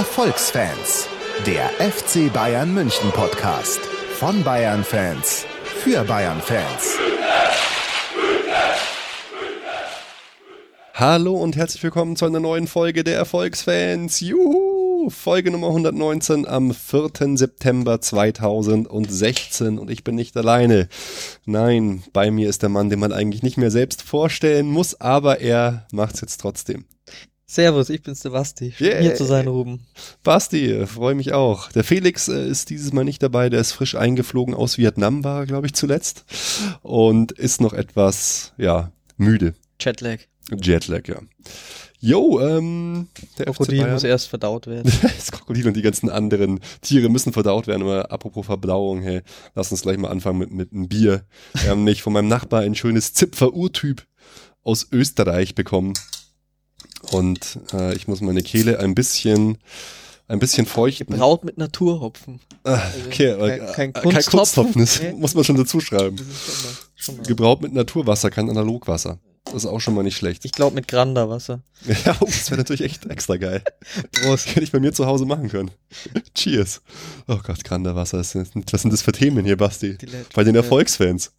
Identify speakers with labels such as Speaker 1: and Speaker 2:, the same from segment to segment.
Speaker 1: Erfolgsfans, der FC Bayern München Podcast von Bayern-Fans für Bayern-Fans.
Speaker 2: Hallo und herzlich willkommen zu einer neuen Folge der Erfolgsfans. Juhu! Folge Nummer 119 am 4. September 2016 und ich bin nicht alleine. Nein, bei mir ist der Mann, den man eigentlich nicht mehr selbst vorstellen muss, aber er macht's jetzt trotzdem.
Speaker 3: Servus, ich bin's, der Basti. Schön hier zu sein, Ruben.
Speaker 2: Basti, freue mich auch. Der Felix ist dieses Mal nicht dabei, der ist frisch eingeflogen aus Vietnam, war glaube ich zuletzt und ist noch etwas, müde.
Speaker 3: Jetlag,
Speaker 2: ja. Jo, der
Speaker 3: Krokodil muss erst verdaut werden.
Speaker 2: Das Krokodil und die ganzen anderen Tiere müssen verdaut werden. Aber apropos Verblauung, hey, lass uns gleich mal anfangen mit einem Bier. Wir haben nämlich von meinem Nachbar ein schönes Zipfer-Urtyp aus Österreich bekommen. Und ich muss meine Kehle ein bisschen feuchten.
Speaker 3: Gebraut mit Naturhopfen.
Speaker 2: Okay,
Speaker 3: also kein
Speaker 2: Kunsthopfen, das
Speaker 3: nee.
Speaker 2: muss man schon dazu schreiben.
Speaker 3: Das ist schon mal.
Speaker 2: Gebraut mit Naturwasser, kein Analogwasser. Das ist auch schon mal nicht schlecht.
Speaker 3: Ich glaube mit Granderwasser.
Speaker 2: Ja, das wäre natürlich echt extra geil.
Speaker 3: Prost.
Speaker 2: Hätte ich bei mir zu Hause machen können. Cheers. Oh Gott, Granderwasser. Was sind das für Themen hier, Basti? Bei den Erfolgsfans.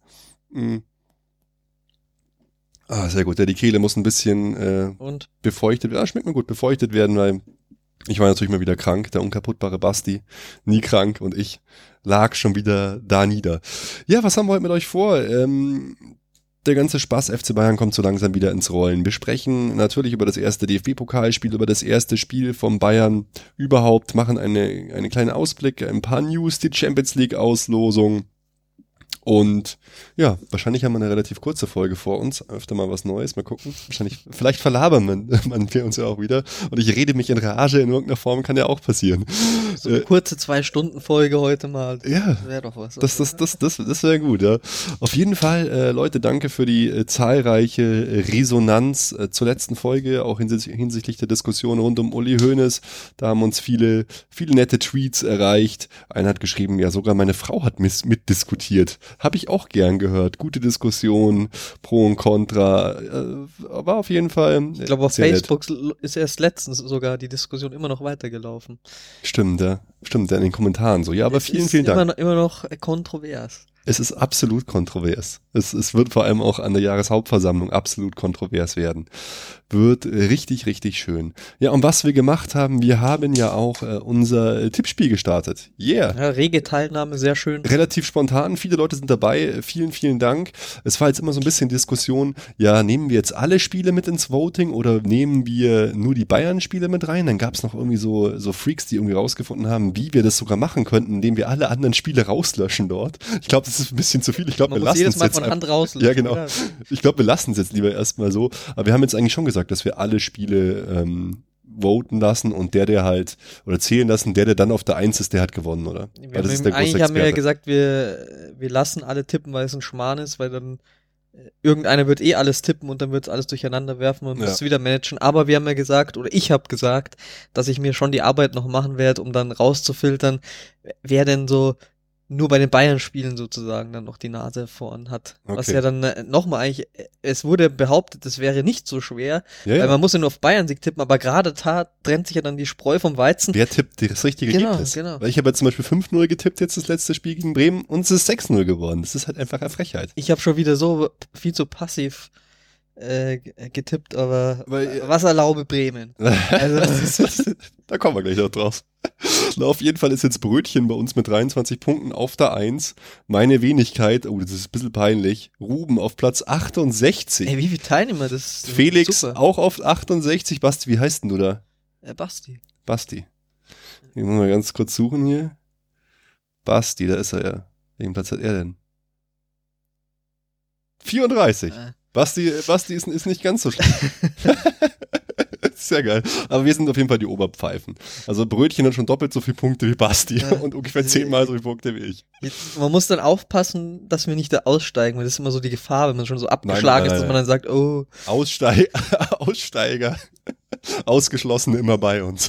Speaker 2: Sehr gut. Ja, die Kehle muss ein bisschen befeuchtet werden. Ja, schmeckt mir gut, befeuchtet werden, weil ich war natürlich mal wieder krank. Der unkaputtbare Basti, nie krank und ich lag schon wieder da nieder. Ja, was haben wir heute mit euch vor? Der ganze Spaß FC Bayern kommt so langsam wieder ins Rollen. Wir sprechen natürlich über das erste DFB-Pokalspiel, über das erste Spiel vom Bayern überhaupt, machen einen kleinen Ausblick, ein paar News, die Champions League-Auslosung. Und ja, wahrscheinlich haben wir eine relativ kurze Folge vor uns. Öfter mal was Neues, mal gucken. Vielleicht verlabern wir uns ja auch wieder. Und ich rede mich in Rage in irgendeiner Form, kann ja auch passieren.
Speaker 3: So eine kurze 2-Stunden-Folge heute mal.
Speaker 2: Ja,
Speaker 3: das wäre doch was.
Speaker 2: Das wäre gut, ja. Auf jeden Fall, Leute, danke für die zahlreiche Resonanz zur letzten Folge, auch hinsichtlich der Diskussion rund um Uli Hoeneß. Da haben uns viele nette Tweets erreicht. Einer hat geschrieben, ja, sogar meine Frau hat mitdiskutiert. Habe ich auch gern gehört. Gute Diskussion, Pro und Contra. War auf jeden Fall.
Speaker 3: Ich glaube, auf Facebook ist erst letztens sogar die Diskussion immer noch weitergelaufen.
Speaker 2: Stimmt, in den Kommentaren so. Ja, aber vielen Dank.
Speaker 3: Immer noch kontrovers.
Speaker 2: Es ist absolut kontrovers. Es wird vor allem auch an der Jahreshauptversammlung absolut kontrovers werden. Wird richtig, richtig schön. Ja, und was wir gemacht haben, wir haben ja auch unser Tippspiel gestartet. Yeah.
Speaker 3: Ja, rege Teilnahme, sehr schön.
Speaker 2: Relativ spontan, viele Leute sind dabei. Vielen Dank. Es war jetzt immer so ein bisschen Diskussion, ja, nehmen wir jetzt alle Spiele mit ins Voting oder nehmen wir nur die Bayern-Spiele mit rein? Dann gab es noch irgendwie so Freaks, die irgendwie rausgefunden haben, wie wir das sogar machen könnten, indem wir alle anderen Spiele rauslöschen dort. Ich glaube, das ist ein bisschen zu viel. Ich glaube, wir lassen es jetzt
Speaker 3: von Hand rauslöschen.
Speaker 2: Ja, genau. Ich glaube, wir lassen es jetzt lieber erstmal so. Aber wir haben jetzt eigentlich schon gesagt, dass wir alle Spiele voten lassen und der halt, oder zählen lassen, der dann auf der 1 ist, der hat gewonnen, oder?
Speaker 3: Eigentlich haben wir ja gesagt, wir lassen alle tippen, weil es ein Schmarrn ist, weil dann irgendeiner wird alles tippen und dann wird es alles durcheinander werfen und muss es wieder managen. Aber wir haben ja gesagt, oder ich habe gesagt, dass ich mir schon die Arbeit noch machen werde, um dann rauszufiltern, wer denn so nur bei den Bayern-Spielen sozusagen dann noch die Nase vorn hat. Okay. Was ja dann nochmal eigentlich, es wurde behauptet, das wäre nicht so schwer, weil man muss ja nur auf Bayern-Sieg tippen, aber gerade da trennt sich ja dann die Spreu vom Weizen.
Speaker 2: Wer tippt das richtige Ergebnis? Genau. Weil ich habe jetzt zum Beispiel 5-0 getippt, jetzt das letzte Spiel gegen Bremen und es ist 6-0 geworden. Das ist halt einfach eine Frechheit.
Speaker 3: Ich habe schon wieder so viel zu passiv getippt, aber was erlaube Bremen? Also,
Speaker 2: da kommen wir gleich noch drauf. Na, auf jeden Fall ist jetzt Brötchen bei uns mit 23 Punkten auf der 1. Meine Wenigkeit, das ist ein bisschen peinlich, Ruben auf Platz 68.
Speaker 3: Ey, wie viele Teilnehmer? Das
Speaker 2: Felix
Speaker 3: super.
Speaker 2: Auch auf 68. Basti, wie heißt denn du da?
Speaker 3: Basti.
Speaker 2: Ich muss mal ganz kurz suchen hier. Basti, da ist er ja. Welchen Platz hat er denn? 34. Basti ist nicht ganz so schlecht. Sehr geil. Aber wir sind auf jeden Fall die Oberpfeifen. Also Brötchen hat schon doppelt so viele Punkte wie Basti und ungefähr 10-mal so viele Punkte wie ich.
Speaker 3: Man muss dann aufpassen, dass wir nicht da aussteigen, weil das ist immer so die Gefahr, wenn man schon so abgeschlagen ist, dass man dann sagt, oh.
Speaker 2: Aussteiger. Ausgeschlossene immer bei uns.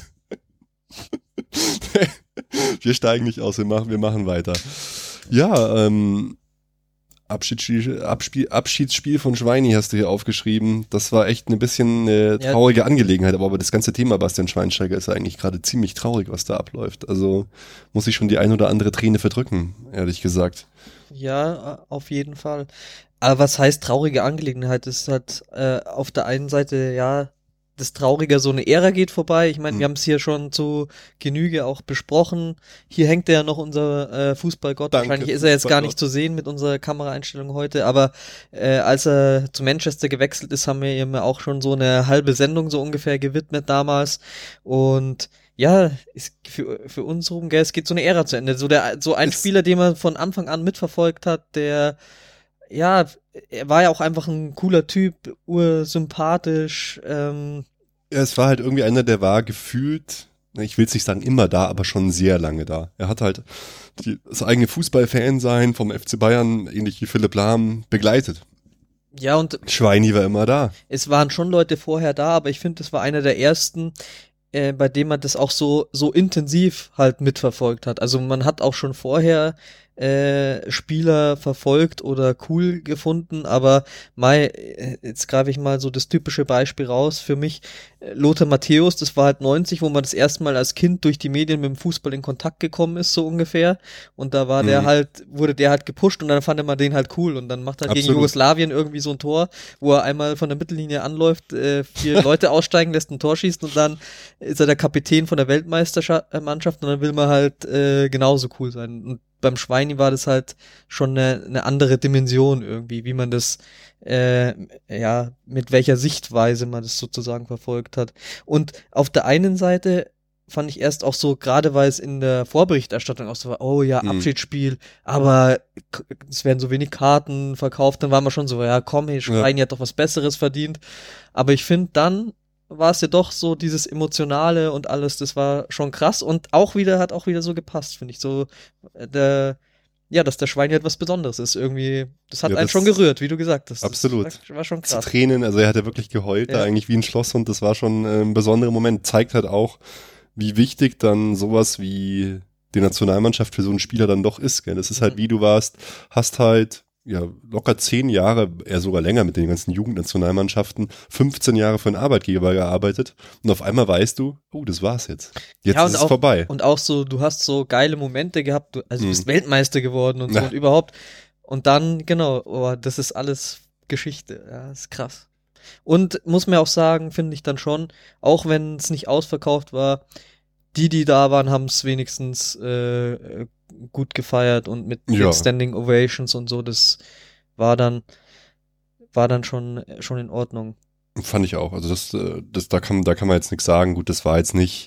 Speaker 2: Wir steigen nicht aus, wir machen weiter. Ja, Abschiedsspiel von Schweini hast du hier aufgeschrieben. Das war echt ein bisschen eine traurige Angelegenheit, aber das ganze Thema Bastian Schweinsteiger ist eigentlich gerade ziemlich traurig, was da abläuft. Also muss ich schon die ein oder andere Träne verdrücken, ehrlich gesagt.
Speaker 3: Ja, auf jeden Fall. Aber was heißt traurige Angelegenheit? Das ist halt auf der einen Seite, ja, das Traurige, so eine Ära geht vorbei. Ich meine, wir haben es hier schon zu Genüge auch besprochen. Hier hängt ja noch unser Fußballgott.
Speaker 2: Danke,
Speaker 3: wahrscheinlich ist er jetzt gar nicht zu sehen mit unserer Kameraeinstellung heute, aber als er zu Manchester gewechselt ist, haben wir ihm auch schon so eine halbe Sendung so ungefähr gewidmet damals. Und ja, für uns, Ruben, gell, es geht so eine Ära zu Ende. So ein Spieler, den man von Anfang an mitverfolgt hat, der, ja, er war ja auch einfach ein cooler Typ, ursympathisch.
Speaker 2: Ja, es war halt irgendwie einer, der war gefühlt, ich will es nicht sagen immer da, aber schon sehr lange da. Er hat halt das eigene Fußballfan-Sein vom FC Bayern, ähnlich wie Philipp Lahm, begleitet.
Speaker 3: Ja, und
Speaker 2: Schweini war immer da.
Speaker 3: Es waren schon Leute vorher da, aber ich finde, das war einer der ersten, bei dem man das auch so intensiv halt mitverfolgt hat. Also man hat auch schon vorher Spieler verfolgt oder cool gefunden, aber jetzt greife ich mal so das typische Beispiel raus für mich. Lothar Matthäus, das war halt 90, wo man das erste Mal als Kind durch die Medien mit dem Fußball in Kontakt gekommen ist, so ungefähr. Und da war wurde der halt gepusht und dann fand man den halt cool und dann macht halt gegen Jugoslawien irgendwie so ein Tor, wo er einmal von der Mittellinie anläuft, 4 Leute aussteigen lässt, ein Tor schießt und dann ist er der Kapitän von der Weltmeistermannschaft und dann will man halt genauso cool sein. Und beim Schweini war das halt schon eine andere Dimension irgendwie, wie man das, mit welcher Sichtweise man das sozusagen verfolgt hat. Und auf der einen Seite fand ich erst auch so, gerade weil es in der Vorberichterstattung auch so war, oh ja, Abschiedsspiel, aber es werden so wenig Karten verkauft, dann war man schon so, ja komm, hey, Schweini hat doch was Besseres verdient. Aber ich finde, dann war es ja doch so dieses Emotionale und alles, das war schon krass und hat auch wieder so gepasst, finde ich. So, dass der Schweini halt was Besonderes ist. Irgendwie, das hat einen schon gerührt, wie du gesagt hast.
Speaker 2: Absolut.
Speaker 3: Das war schon krass.
Speaker 2: Zu Tränen, also er hat ja wirklich geheult, da eigentlich wie ein Schlosshund, das war schon ein besonderer Moment. Zeigt halt auch, wie wichtig dann sowas wie die Nationalmannschaft für so einen Spieler dann doch ist, gell? Das ist halt, wie du warst, hast halt locker 10 Jahre, eher sogar länger mit den ganzen Jugendnationalmannschaften, 15 Jahre für einen Arbeitgeber gearbeitet und auf einmal weißt du, oh, das war's jetzt. Jetzt ist es vorbei.
Speaker 3: Und auch so, du hast so geile Momente gehabt, du bist Weltmeister geworden und so und überhaupt. Und dann, genau, das ist alles Geschichte. Ja, ist krass. Und muss mir auch sagen, finde ich dann schon, auch wenn es nicht ausverkauft war, die da waren, haben es wenigstens gut gefeiert und mit Standing Ovations und so, das war dann schon in Ordnung.
Speaker 2: Fand ich auch. Also da kann man jetzt nichts sagen. Gut, das war jetzt nicht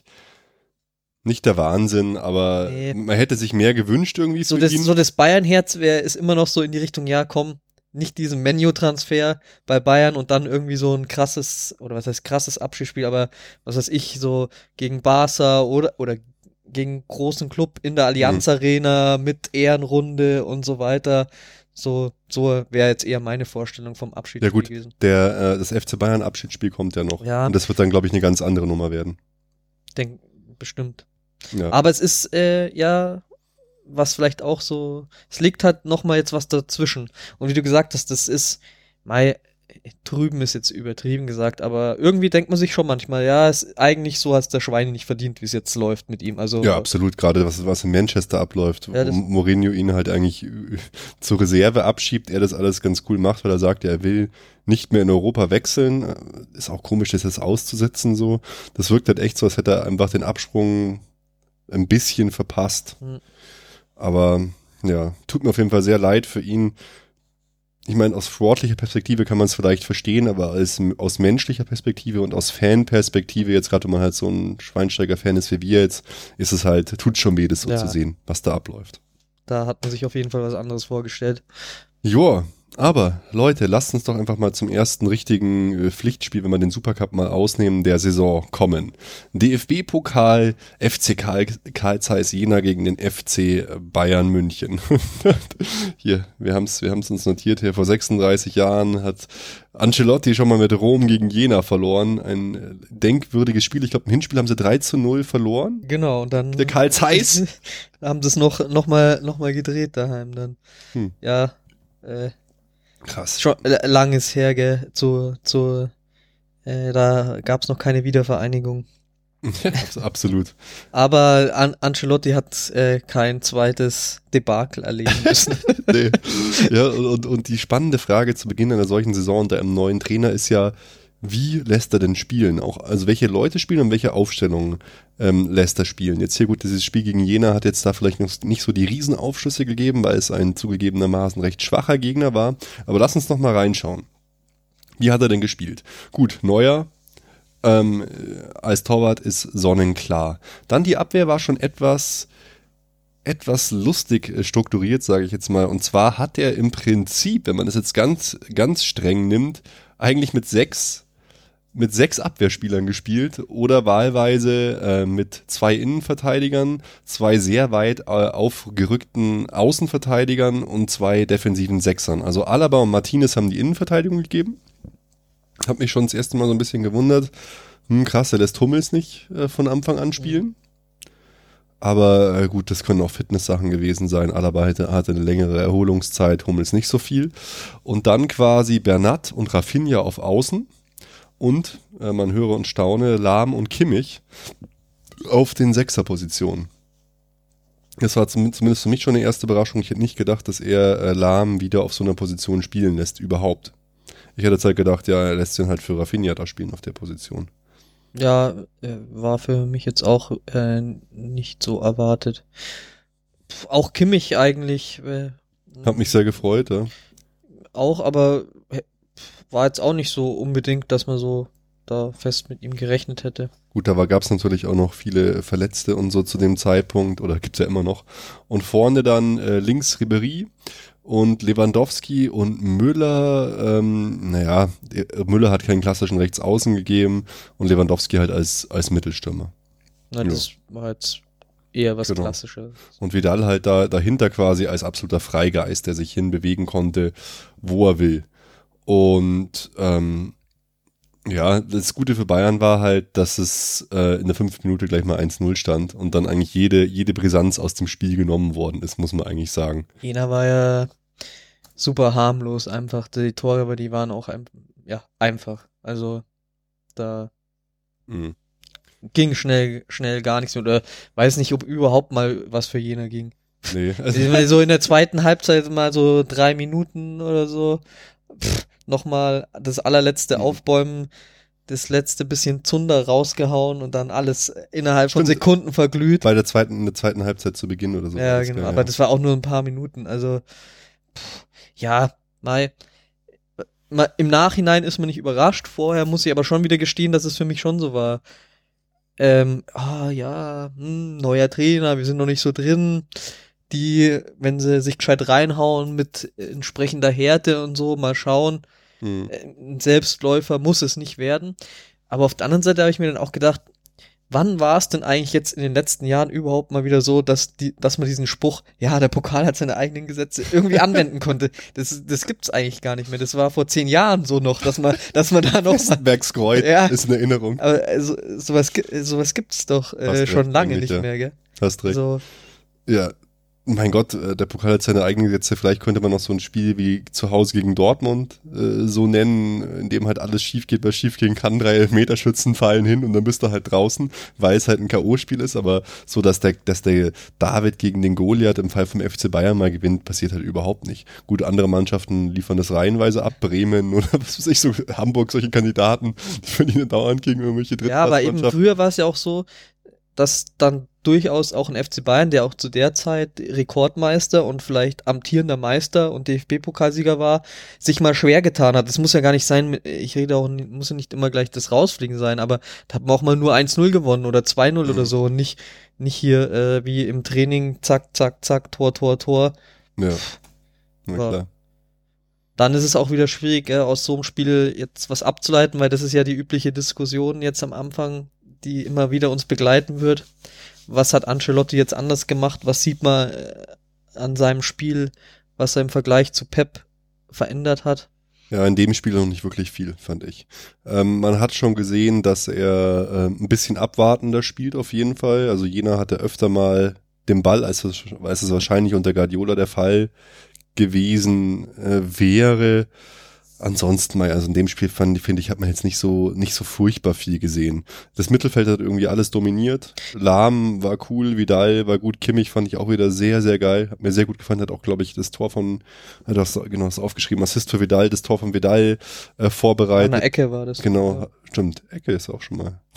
Speaker 2: der Wahnsinn, aber man hätte sich mehr gewünscht irgendwie für ihn.
Speaker 3: So das Bayern-Herz ist immer noch so in die Richtung, ja komm, nicht diesen Menu-Transfer bei Bayern und dann irgendwie so ein krasses Abschiedsspiel, aber was weiß ich, so gegen Barca oder gegen großen Club in der Allianz Arena mit Ehrenrunde und so weiter. So wäre jetzt eher meine Vorstellung vom Abschiedsspiel gewesen.
Speaker 2: Das FC Bayern Abschiedsspiel kommt ja noch. Ja. Und das wird dann, glaube ich, eine ganz andere Nummer werden.
Speaker 3: Bestimmt.
Speaker 2: Ja.
Speaker 3: Aber es ist, was vielleicht auch so, es liegt halt nochmal jetzt was dazwischen. Und wie du gesagt hast, das ist, drüben ist jetzt übertrieben gesagt, aber irgendwie denkt man sich schon manchmal, ja, ist eigentlich so, hat der Schweini nicht verdient, wie es jetzt läuft mit ihm. Also
Speaker 2: ja, absolut, gerade was in Manchester abläuft, wo Mourinho ihn halt eigentlich zur Reserve abschiebt, er das alles ganz cool macht, weil er sagt, er will nicht mehr in Europa wechseln. Ist auch komisch, das jetzt auszusetzen so. Das wirkt halt echt so, als hätte er einfach den Absprung ein bisschen verpasst. Aber ja, tut mir auf jeden Fall sehr leid für ihn. Ich meine, aus sportlicher Perspektive kann man es vielleicht verstehen, aber aus menschlicher Perspektive und aus Fanperspektive, jetzt gerade wenn man halt so ein Schweinsteiger-Fan ist wie wir jetzt, ist es halt, tut schon weh, das so zu sehen, was da abläuft.
Speaker 3: Da hat man sich auf jeden Fall was anderes vorgestellt.
Speaker 2: Joa, aber Leute, lasst uns doch einfach mal zum ersten richtigen Pflichtspiel, wenn wir den Supercup mal ausnehmen, der Saison kommen. DFB-Pokal, FC Carl Zeiss Jena gegen den FC Bayern München. Hier, wir haben's uns notiert hier, vor 36 Jahren hat Ancelotti schon mal mit Rom gegen Jena verloren. Ein denkwürdiges Spiel. Ich glaube, im Hinspiel haben sie 3-0 verloren.
Speaker 3: Genau, und dann
Speaker 2: der Carl Zeiss
Speaker 3: haben sie es noch mal gedreht daheim dann. Ja,
Speaker 2: Krass.
Speaker 3: Schon lang ist her, gell, da gab's noch keine Wiedervereinigung.
Speaker 2: Absolut.
Speaker 3: Aber Ancelotti hat kein zweites Debakel erleben müssen.
Speaker 2: Nee. Ja, und die spannende Frage zu Beginn einer solchen Saison unter einem neuen Trainer ist ja, wie lässt er denn spielen? Auch, also welche Leute spielen und welche Aufstellungen lässt er spielen? Jetzt hier gut, dieses Spiel gegen Jena hat jetzt da vielleicht noch nicht so die Riesenaufschlüsse gegeben, weil es ein zugegebenermaßen recht schwacher Gegner war. Aber lass uns noch mal reinschauen. Wie hat er denn gespielt? Gut, Neuer als Torwart ist sonnenklar. Dann die Abwehr war schon etwas lustig strukturiert, sage ich jetzt mal. Und zwar hat er im Prinzip, wenn man das jetzt ganz, ganz streng nimmt, eigentlich mit sechs Abwehrspielern gespielt oder wahlweise mit 2 Innenverteidigern, 2 sehr weit aufgerückten Außenverteidigern und 2 defensiven Sechsern. Also Alaba und Martinez haben die Innenverteidigung gegeben. Hab mich schon das erste Mal so ein bisschen gewundert. Krass, er lässt Hummels nicht von Anfang an spielen. Aber gut, das können auch Fitness-Sachen gewesen sein. Alaba hatte eine längere Erholungszeit, Hummels nicht so viel. Und dann quasi Bernat und Rafinha auf Außen. Und, man höre und staune, Lahm und Kimmich auf den Sechserpositionen. Das war zumindest für mich schon eine erste Überraschung. Ich hätte nicht gedacht, dass er Lahm wieder auf so einer Position spielen lässt, überhaupt. Ich hätte jetzt halt gedacht, ja, er lässt ihn halt für Rafinha da spielen auf der Position.
Speaker 3: Ja, war für mich jetzt auch nicht so erwartet. Auch Kimmich eigentlich.
Speaker 2: Hat mich sehr gefreut, ja.
Speaker 3: Auch, aber war jetzt auch nicht so unbedingt, dass man so da fest mit ihm gerechnet hätte.
Speaker 2: Gut, da gab es natürlich auch noch viele Verletzte und so zu dem Zeitpunkt, oder gibt's ja immer noch. Und vorne dann links Ribéry und Lewandowski und Müller, Müller hat keinen klassischen Rechtsaußen gegeben und Lewandowski halt als Mittelstürmer.
Speaker 3: Na, das war jetzt eher was Klassisches.
Speaker 2: Und Vidal halt dahinter quasi als absoluter Freigeist, der sich hinbewegen konnte, wo er will. Und das Gute für Bayern war halt, dass es in der 5. Minute gleich mal 1-0 stand und dann eigentlich jede Brisanz aus dem Spiel genommen worden ist, muss man eigentlich sagen.
Speaker 3: Jena war ja super harmlos einfach. Die Tore, aber die waren auch einfach. Also da ging schnell gar nichts mehr. Oder weiß nicht, ob überhaupt mal was für Jena ging.
Speaker 2: Nee.
Speaker 3: Also so in der zweiten Halbzeit mal so 3 Minuten oder so. Nochmal das allerletzte Aufbäumen, das letzte bisschen Zunder rausgehauen und dann alles innerhalb von Sekunden verglüht.
Speaker 2: Bei in der zweiten Halbzeit zu Beginn oder so.
Speaker 3: Ja, genau, aber das war auch nur ein paar Minuten, also im Nachhinein ist man nicht überrascht, vorher muss ich aber schon wieder gestehen, dass es für mich schon so war. Neuer Trainer, wir sind noch nicht so drin. Die, wenn sie sich gescheit reinhauen mit entsprechender Härte und so, mal schauen. Ein Selbstläufer muss es nicht werden. Aber auf der anderen Seite habe ich mir dann auch gedacht, wann war es denn eigentlich jetzt in den letzten Jahren überhaupt mal wieder so, dass man diesen Spruch, ja, der Pokal hat seine eigenen Gesetze, irgendwie anwenden konnte? Das gibt's eigentlich gar nicht mehr. Das war vor 10 Jahren so noch, dass man da noch
Speaker 2: Westerbergskreuz ist eine Erinnerung.
Speaker 3: Aber sowas gibt's doch schon lange nicht mehr, gell?
Speaker 2: Hast recht. Also, ja. Mein Gott, der Pokal hat seine eigenen Gesetze. Vielleicht könnte man noch so ein Spiel wie zu Hause gegen Dortmund so nennen, in dem halt alles schief geht, was schief gehen kann. 3 Elfmeterschützen fallen hin und dann bist du halt draußen, weil es halt ein K.O.-Spiel ist. Aber so, dass der David gegen den Goliath im Fall vom FC Bayern mal gewinnt, passiert halt überhaupt nicht. Gut, andere Mannschaften liefern das reihenweise ab. Bremen oder was weiß ich, so Hamburg, solche Kandidaten, die verlieren dauernd gegen irgendwelche
Speaker 3: Drittklassmannschaften. Ja, aber eben früher war es ja auch so, dass dann durchaus auch ein FC Bayern, der auch zu der Zeit Rekordmeister und vielleicht amtierender Meister und DFB-Pokalsieger war, sich mal schwer getan hat. Das muss ja gar nicht sein, muss ja nicht immer gleich das Rausfliegen sein, aber da hat man auch mal nur 1-0 gewonnen oder 2-0 oder so und nicht hier wie im Training, zack, zack, zack, Tor.
Speaker 2: Ja, na klar.
Speaker 3: Dann ist es auch wieder schwierig, aus so einem Spiel jetzt was abzuleiten, weil das ist ja die übliche Diskussion jetzt am Anfang, die immer wieder uns begleiten wird. Was hat Ancelotti jetzt anders gemacht? Was sieht man an seinem Spiel, was er im Vergleich zu Pep verändert hat?
Speaker 2: Ja, in dem Spiel noch nicht wirklich viel, fand ich. Man hat schon gesehen, dass er ein bisschen abwartender spielt auf jeden Fall. Also Jena hatte öfter mal den Ball, als es wahrscheinlich unter Guardiola der Fall gewesen wäre. Ansonsten mal, also in dem Spiel finde ich, hat man jetzt nicht so furchtbar viel gesehen. Das Mittelfeld hat irgendwie alles dominiert. Lahm war cool, Vidal war gut, Kimmich fand ich auch wieder sehr, sehr geil. Hat mir sehr gut gefallen, hat auch, glaube ich, das Tor von, du hast aufgeschrieben, Assist für Vidal, das Tor von Vidal vorbereitet.
Speaker 3: An der Ecke war das.
Speaker 2: Genau, ja. Stimmt, Ecke ist auch schon mal.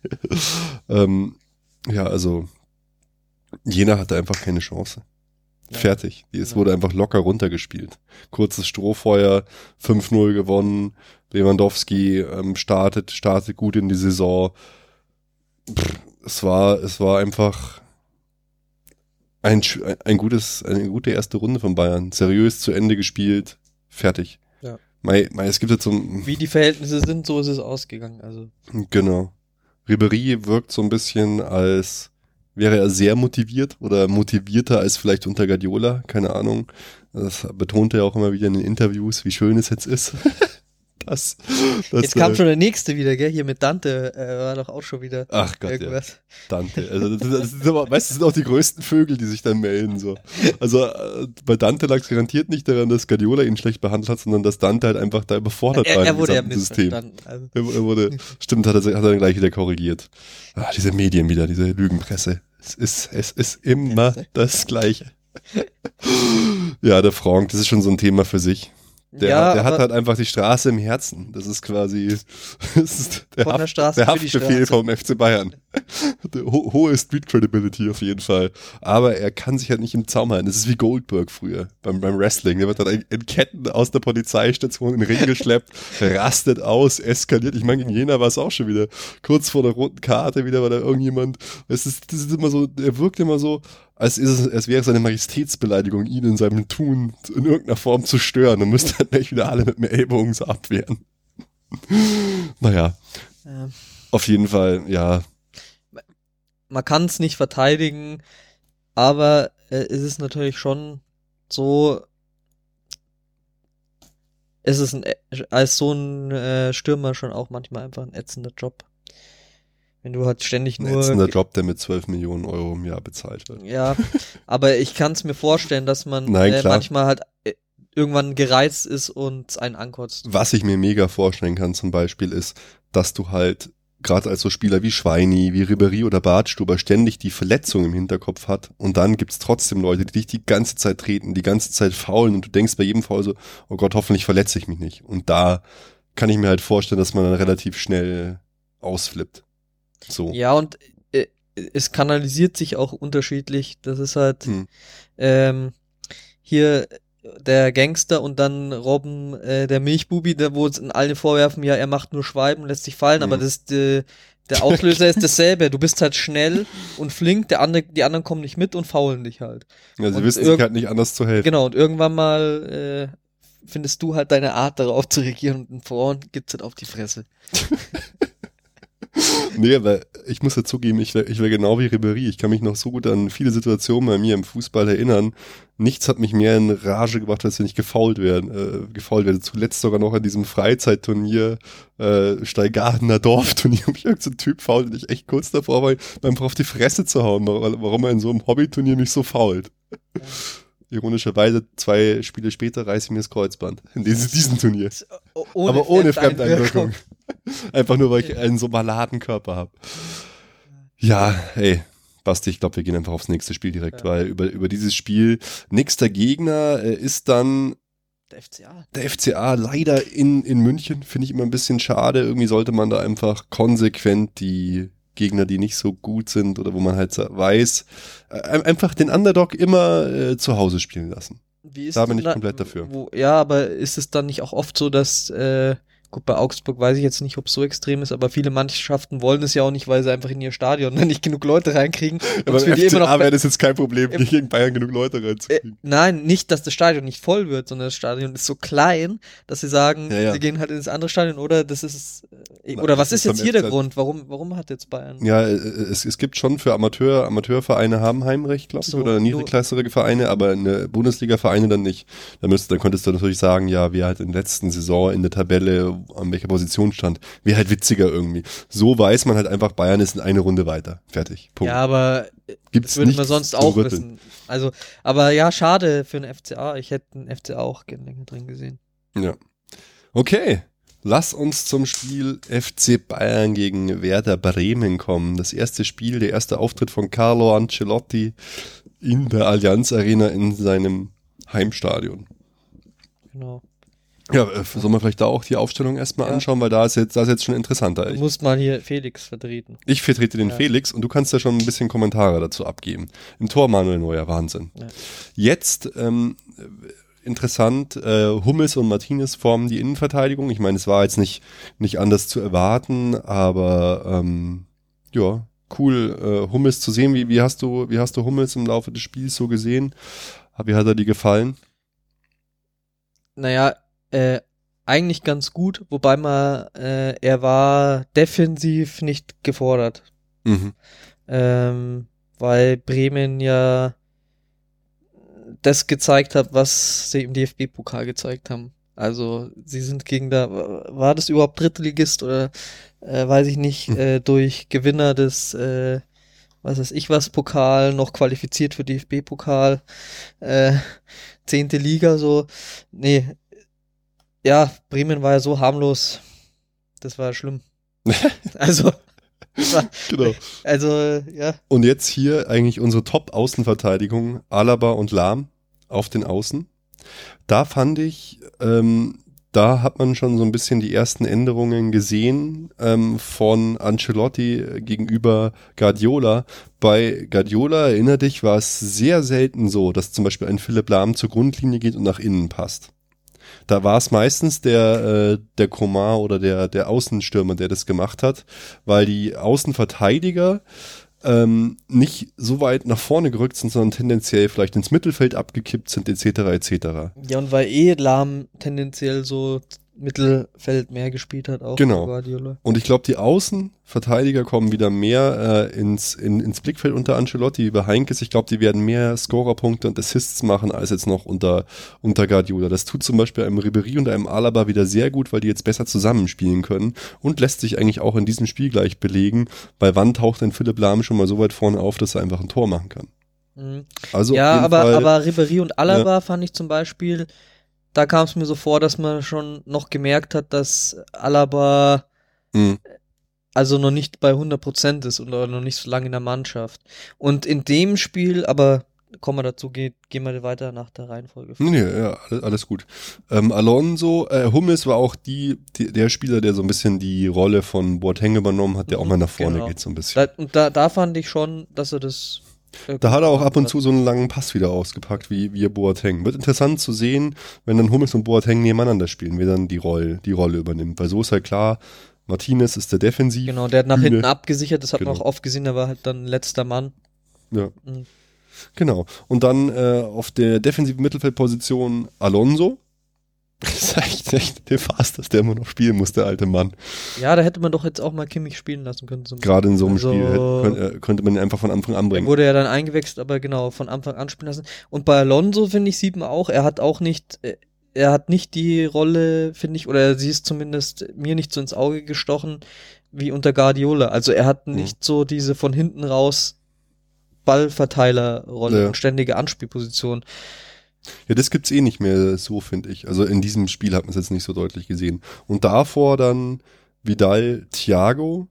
Speaker 2: Ja, also Jena hatte einfach keine Chance. Ja. Fertig. Es wurde einfach locker runtergespielt. Kurzes Strohfeuer, 5-0 gewonnen. Lewandowski startet gut in die Saison. Es war einfach eine gute erste Runde von Bayern. Seriös zu Ende gespielt. Fertig.
Speaker 3: Ja.
Speaker 2: Es gibt jetzt so
Speaker 3: wie die Verhältnisse sind, so ist es ausgegangen. Also.
Speaker 2: Genau. Ribéry wirkt so ein bisschen wäre er sehr motiviert oder motivierter als vielleicht unter Guardiola, keine Ahnung. Das betont er auch immer wieder in den Interviews, wie schön es jetzt ist.
Speaker 3: Jetzt kam schon der nächste wieder, gell? Hier mit Dante war doch auch schon wieder irgendwas.
Speaker 2: Ja. Dante. Also das sind aber, weißt du, das sind auch die größten Vögel, die sich dann melden. So. Also bei Dante lag es garantiert nicht daran, dass Guardiola ihn schlecht behandelt hat, sondern dass Dante halt einfach da überfordert war.
Speaker 3: Er wurde ja missverstanden.
Speaker 2: Also. Er wurde, stimmt, hat er dann gleich wieder korrigiert. Diese Medien wieder, diese Lügenpresse. Es ist immer das Gleiche. Ja, der Franck, das ist schon so ein Thema für sich. Der hat halt einfach die Straße im Herzen. Das ist quasi der Haftbefehl vom FC Bayern. Hohe Street Credibility auf jeden Fall. Aber er kann sich halt nicht im Zaum halten. Das ist wie Goldberg früher beim Wrestling. Der wird dann in Ketten aus der Polizeistation in den Ring geschleppt, rastet aus, eskaliert. Ich meine, gegen Jena war es auch schon wieder. Kurz vor der roten Karte wieder war da irgendjemand. Das ist immer so, er wirkt immer so, als wäre es eine Majestätsbeleidigung, ihn in seinem Tun in irgendeiner Form zu stören. Dann müsste halt gleich wieder alle mit dem Ellbogen so abwehren. Naja. Auf jeden Fall, ja.
Speaker 3: Man kann es nicht verteidigen, aber es ist natürlich schon so, es ist als so ein Stürmer schon auch manchmal einfach ein ätzender Job. Wenn du halt ständig nur...
Speaker 2: Ein ätzender Job, der mit 12 Millionen Euro im Jahr bezahlt wird.
Speaker 3: Ja, aber ich kann es mir vorstellen, dass man manchmal halt irgendwann gereizt ist und einen ankotzt.
Speaker 2: Was ich mir mega vorstellen kann zum Beispiel ist, dass du halt gerade als so Spieler wie Schweini, wie Ribéry oder Bartstuber ständig die Verletzung im Hinterkopf hat und dann gibt's trotzdem Leute, die dich die ganze Zeit treten, die ganze Zeit faulen und du denkst bei jedem Foul so, oh Gott, hoffentlich verletze ich mich nicht. Und da kann ich mir halt vorstellen, dass man dann relativ schnell ausflippt. So.
Speaker 3: Ja, und es kanalisiert sich auch unterschiedlich. Das ist halt hier der Gangster und dann Robben, der Milchbubi, wo es in allen vorwerfen, ja, er macht nur Schwalben, lässt sich fallen, aber das der Auslöser ist dasselbe. Du bist halt schnell und flink, die anderen kommen nicht mit und faulen dich halt.
Speaker 2: Ja, sie wissen sich halt nicht anders zu helfen.
Speaker 3: Genau, und irgendwann mal findest du halt deine Art, darauf zu reagieren und den Frauen gibt's halt auf die Fresse.
Speaker 2: Nee, aber ich muss ja zugeben, ich wär genau wie Ribéry. Ich kann mich noch so gut an viele Situationen bei mir im Fußball erinnern. Nichts hat mich mehr in Rage gebracht, als wenn ich gefoult werde. Zuletzt sogar noch an diesem Freizeitturnier, Steigardener Dorfturnier, wo mich irgend so ein Typ fault und ich echt kurz davor war, einfach auf die Fresse zu hauen, warum er in so einem Hobbyturnier mich so fault. Ja. Ironischerweise 2 Spiele später reiße ich mir das Kreuzband in diesem Turnier. Aber ohne Fremdeinwirkung. Einfach nur, weil ich einen so maladen Körper habe. Ja, ey, Basti, ich glaube, wir gehen einfach aufs nächste Spiel direkt, weil über dieses Spiel, nächster Gegner ist dann der FCA leider in München, finde ich immer ein bisschen schade. Irgendwie sollte man da einfach konsequent die Gegner, die nicht so gut sind oder wo man halt weiß, einfach den Underdog immer zu Hause spielen lassen. Da bin ich komplett dafür.
Speaker 3: Aber ist es dann nicht auch oft so, dass gut, bei Augsburg weiß ich jetzt nicht, ob es so extrem ist, aber viele Mannschaften wollen es ja auch nicht, weil sie einfach in ihr Stadion nicht genug Leute reinkriegen.
Speaker 2: Aber für die FCA wäre das jetzt kein Problem, gegen Bayern genug Leute reinzukriegen.
Speaker 3: Nein, nicht, dass das Stadion nicht voll wird, sondern das Stadion ist so klein, dass sie sagen, sie gehen halt ins andere Stadion oder das ist oder was ist jetzt hier der Grund? Warum hat jetzt Bayern?
Speaker 2: Ja, es gibt schon für Amateurvereine haben Heimrecht, glaube ich, oder niedrigklassige Vereine, aber eine Bundesliga-Vereine dann nicht. Dann könntest du natürlich sagen, ja, wer halt in der letzten Saison in der Tabelle an welcher Position stand, wäre halt witziger irgendwie. So weiß man halt einfach, Bayern ist in eine Runde weiter. Fertig. Punkt.
Speaker 3: Ja, aber würde man sonst auch wissen. Also, aber ja, schade für den FCA. Ich hätte den FCA auch gerne länger drin gesehen.
Speaker 2: Ja. Okay. Lass uns zum Spiel FC Bayern gegen Werder Bremen kommen. Das erste Spiel, der erste Auftritt von Carlo Ancelotti in der Allianz Arena in seinem Heimstadion.
Speaker 3: Genau.
Speaker 2: Ja, sollen wir vielleicht da auch die Aufstellung erstmal anschauen, weil da ist jetzt schon interessanter.
Speaker 3: Du musst mal hier Felix vertreten.
Speaker 2: Ich vertrete den Felix und du kannst ja schon ein bisschen Kommentare dazu abgeben. Im Tor Manuel Neuer, Wahnsinn. Ja. Jetzt, interessant, Hummels und Martinez formen die Innenverteidigung. Ich meine, es war jetzt nicht anders zu erwarten, aber ja, cool, Hummels zu sehen. Wie hast du Hummels im Laufe des Spiels so gesehen? Wie hat er dir gefallen?
Speaker 3: Naja, eigentlich ganz gut, wobei er war defensiv nicht gefordert. Weil Bremen ja das gezeigt hat, was sie im DFB-Pokal gezeigt haben. Also sie sind war das überhaupt Drittligist oder weiß ich nicht, durch Gewinner des was weiß ich was Pokal noch qualifiziert für DFB-Pokal 10. Liga so. Nee, ja, Bremen war ja so harmlos, das war schlimm. Also
Speaker 2: genau.
Speaker 3: Also, ja.
Speaker 2: Und jetzt hier eigentlich unsere Top-Außenverteidigung, Alaba und Lahm auf den Außen. Da fand ich, da hat man schon so ein bisschen die ersten Änderungen gesehen von Ancelotti gegenüber Guardiola. Bei Guardiola, erinnere dich, war es sehr selten so, dass zum Beispiel ein Philipp Lahm zur Grundlinie geht und nach innen passt. Da war es meistens der Coman oder der Außenstürmer, der das gemacht hat, weil die Außenverteidiger nicht so weit nach vorne gerückt sind, sondern tendenziell vielleicht ins Mittelfeld abgekippt sind, etc. etc.
Speaker 3: Ja, und weil Lahm tendenziell so Mittelfeld mehr gespielt hat, auch
Speaker 2: genau.
Speaker 3: Guardiola.
Speaker 2: Und ich glaube, die Außenverteidiger kommen wieder mehr ins Blickfeld unter Ancelotti, wie bei Heinkes. Ich glaube, die werden mehr Scorerpunkte und Assists machen als jetzt noch unter Guardiola. Das tut zum Beispiel einem Ribéry und einem Alaba wieder sehr gut, weil die jetzt besser zusammenspielen können und lässt sich eigentlich auch in diesem Spiel gleich belegen, weil wann taucht denn Philipp Lahm schon mal so weit vorne auf, dass er einfach ein Tor machen kann. Also
Speaker 3: ja, aber Ribéry und Alaba fand ich zum Beispiel, da kam es mir so vor, dass man schon noch gemerkt hat, dass Alaba also noch nicht bei 100% ist oder noch nicht so lange in der Mannschaft. Und in dem Spiel, aber kommen wir dazu, gehen wir weiter nach der Reihenfolge.
Speaker 2: Nee, ja, alles gut. Alonso, Hummels war auch der Spieler, der so ein bisschen die Rolle von Boateng übernommen hat, der auch mal nach vorne geht so ein bisschen.
Speaker 3: Da fand ich schon, dass er das
Speaker 2: da hat er auch ab und zu so einen langen Pass wieder ausgepackt, wie Boateng. Wird interessant zu sehen, wenn dann Hummels und Boateng nebeneinander spielen, wer dann die Rolle übernimmt. Weil so ist halt klar, Martinez ist der Defensiv.
Speaker 3: Genau, der hat nach hinten abgesichert, das hat man auch oft gesehen, der war halt dann letzter Mann.
Speaker 2: Ja. Genau. Und dann auf der defensiven Mittelfeldposition Alonso. Das ist echt nefast, dass der immer noch spielen muss, der alte Mann.
Speaker 3: Ja, da hätte man doch jetzt auch mal Kimmich spielen lassen können.
Speaker 2: Gerade in so einem Spiel könnte man ihn einfach von Anfang an bringen.
Speaker 3: Er wurde ja dann eingewechselt, aber genau, von Anfang an spielen lassen. Und bei Alonso, finde ich, sieht man auch, er hat nicht die Rolle, finde ich, oder sie ist zumindest mir nicht so ins Auge gestochen, wie unter Guardiola. Also er hat nicht so diese von hinten raus Ballverteilerrolle und ständige Anspielposition.
Speaker 2: Ja, das gibt's nicht mehr so, finde ich. Also in diesem Spiel hat man es jetzt nicht so deutlich gesehen. Und davor dann Vidal, Thiago.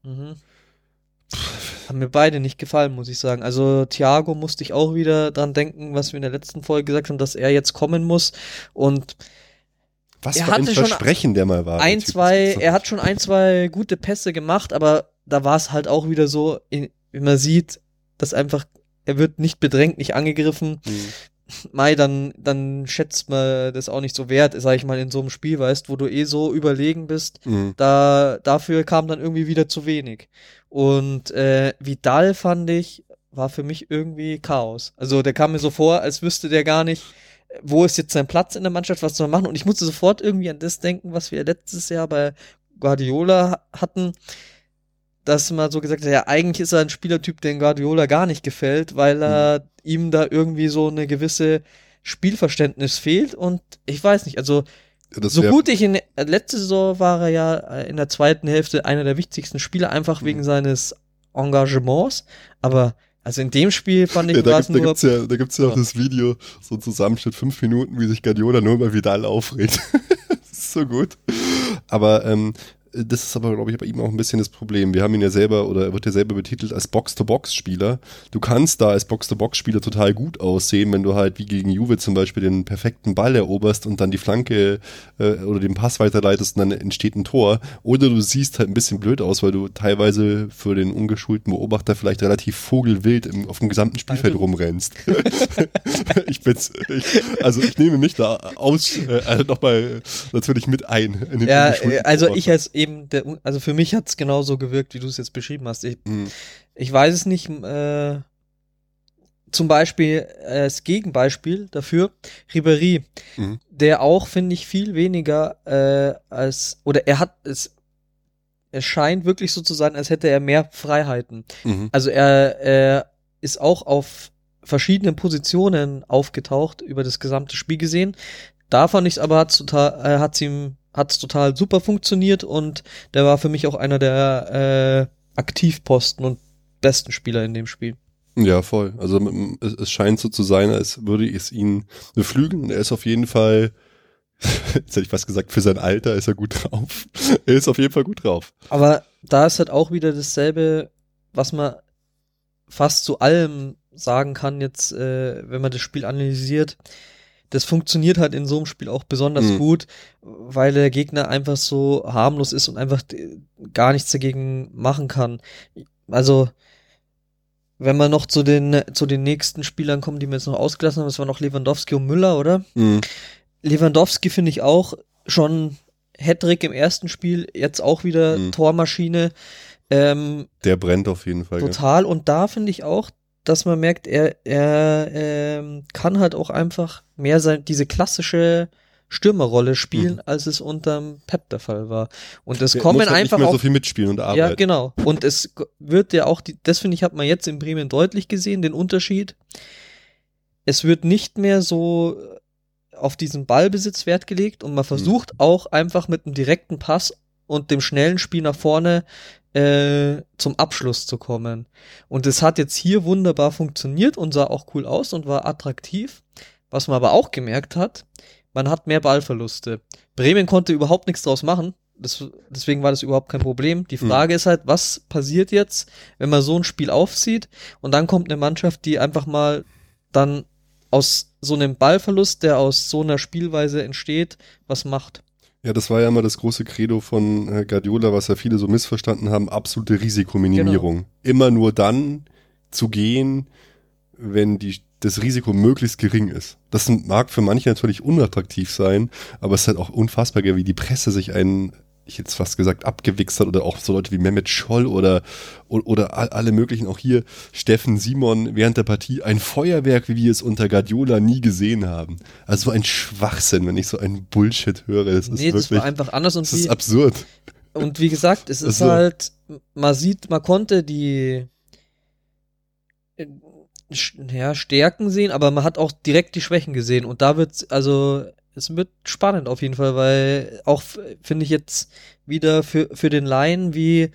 Speaker 3: Haben mir beide nicht gefallen, muss ich sagen. Also Thiago musste ich auch wieder dran denken, was wir in der letzten Folge gesagt haben, dass er jetzt kommen muss. Und
Speaker 2: was für ein Versprechen der mal war.
Speaker 3: Er hat schon 2 gute Pässe gemacht, aber da war es halt auch wieder so, wie man sieht, dass einfach, er wird nicht bedrängt, nicht angegriffen. Dann schätzt man das auch nicht so wert, sag ich mal, in so einem Spiel, weißt, wo du so überlegen bist, dafür kam dann irgendwie wieder zu wenig. Und Vidal, fand ich, war für mich irgendwie Chaos. Also der kam mir so vor, als wüsste der gar nicht, wo ist jetzt sein Platz in der Mannschaft, was soll er machen? Und ich musste sofort irgendwie an das denken, was wir letztes Jahr bei Guardiola hatten, dass man so gesagt hat, ja, eigentlich ist er ein Spielertyp, den Guardiola gar nicht gefällt, weil er ihm da irgendwie so eine gewisse Spielverständnis fehlt und ich weiß nicht, also so gut letzte Saison war er ja in der zweiten Hälfte einer der wichtigsten Spieler, einfach wegen seines Engagements, aber Also in dem Spiel fand ich,
Speaker 2: da gibt's ja auch das Video, so ein Zusammenschnitt, 5 Minuten, wie sich Guardiola nur über Vidal aufregt. Das ist so gut. Aber das ist aber, glaube ich, bei ihm auch ein bisschen das Problem. Wir haben ihn ja selber, oder er wird ja selber betitelt als Box-to-Box-Spieler. Du kannst da als Box-to-Box-Spieler total gut aussehen, wenn du halt wie gegen Juve zum Beispiel den perfekten Ball eroberst und dann die Flanke oder den Pass weiterleitest und dann entsteht ein Tor. Oder du siehst halt ein bisschen blöd aus, weil du teilweise für den ungeschulten Beobachter vielleicht relativ vogelwild auf dem gesamten Spielfeld rumrennst. Ich nehme mich da nochmal natürlich mit ein. In den
Speaker 3: also ich als also für mich hat es genauso gewirkt, wie du es jetzt beschrieben hast. Ich weiß es nicht, zum Beispiel als Gegenbeispiel dafür, Ribéry, der auch, finde ich, viel weniger es scheint wirklich so zu sein, als hätte er mehr Freiheiten. Also er ist auch auf verschiedenen Positionen aufgetaucht, über das gesamte Spiel gesehen. Da fand ich es aber, hat's total super funktioniert und der war für mich auch einer der Aktivposten und besten Spieler in dem Spiel.
Speaker 2: Ja, voll. Also es scheint so zu sein, als würde es ihn beflügeln. Er ist auf jeden Fall, jetzt hätte ich fast gesagt, für sein Alter ist er gut drauf. Er ist auf jeden Fall gut drauf.
Speaker 3: Aber da ist halt auch wieder dasselbe, was man fast zu allem sagen kann jetzt, wenn man das Spiel analysiert. Das funktioniert halt in so einem Spiel auch besonders gut, weil der Gegner einfach so harmlos ist und einfach gar nichts dagegen machen kann. Also, wenn wir noch zu den nächsten Spielern kommen, die wir jetzt noch ausgelassen haben, das waren noch Lewandowski und Müller, oder? Lewandowski finde ich auch schon Hattrick im ersten Spiel, jetzt auch wieder Tormaschine.
Speaker 2: Der brennt auf jeden Fall.
Speaker 3: Total. Ja. Und da finde ich auch, dass man merkt, er kann halt auch einfach mehr diese klassische Stürmerrolle spielen, als es unterm Pep der Fall war. Und es kommen
Speaker 2: muss halt
Speaker 3: einfach
Speaker 2: nicht mehr
Speaker 3: auch
Speaker 2: so viel mitspielen und arbeiten.
Speaker 3: Ja, genau. Und es wird ja auch das finde ich, hat man jetzt in Bremen deutlich gesehen, den Unterschied. Es wird nicht mehr so auf diesen Ballbesitz Wert gelegt und man versucht auch einfach mit einem direkten Pass und dem schnellen Spiel nach vorne zum Abschluss zu kommen. Und es hat jetzt hier wunderbar funktioniert und sah auch cool aus und war attraktiv. Was man aber auch gemerkt hat, man hat mehr Ballverluste. Bremen konnte überhaupt nichts draus machen. Deswegen war das überhaupt kein Problem. Die Frage ist halt, was passiert jetzt, wenn man so ein Spiel aufzieht und dann kommt eine Mannschaft, die einfach mal dann aus so einem Ballverlust, der aus so einer Spielweise entsteht, was macht.
Speaker 2: Ja, das war ja immer das große Credo von Guardiola, was ja viele so missverstanden haben, absolute Risikominimierung. Genau. Immer nur dann zu gehen, wenn das Risiko möglichst gering ist. Das mag für manche natürlich unattraktiv sein, aber es ist halt auch unfassbar, wie die Presse sich ich hätte fast gesagt, abgewichst hat oder auch so Leute wie Mehmet Scholl oder alle möglichen, auch hier Steffen Simon während der Partie, ein Feuerwerk, wie wir es unter Guardiola nie gesehen haben. Also so ein Schwachsinn, wenn ich so einen Bullshit höre. Das
Speaker 3: war einfach anders. Und
Speaker 2: das ist absurd.
Speaker 3: Und wie gesagt, es ist halt, man konnte die Stärken sehen, aber man hat auch direkt die Schwächen gesehen und da es wird spannend auf jeden Fall, weil auch, finde ich jetzt wieder für den Laien wie,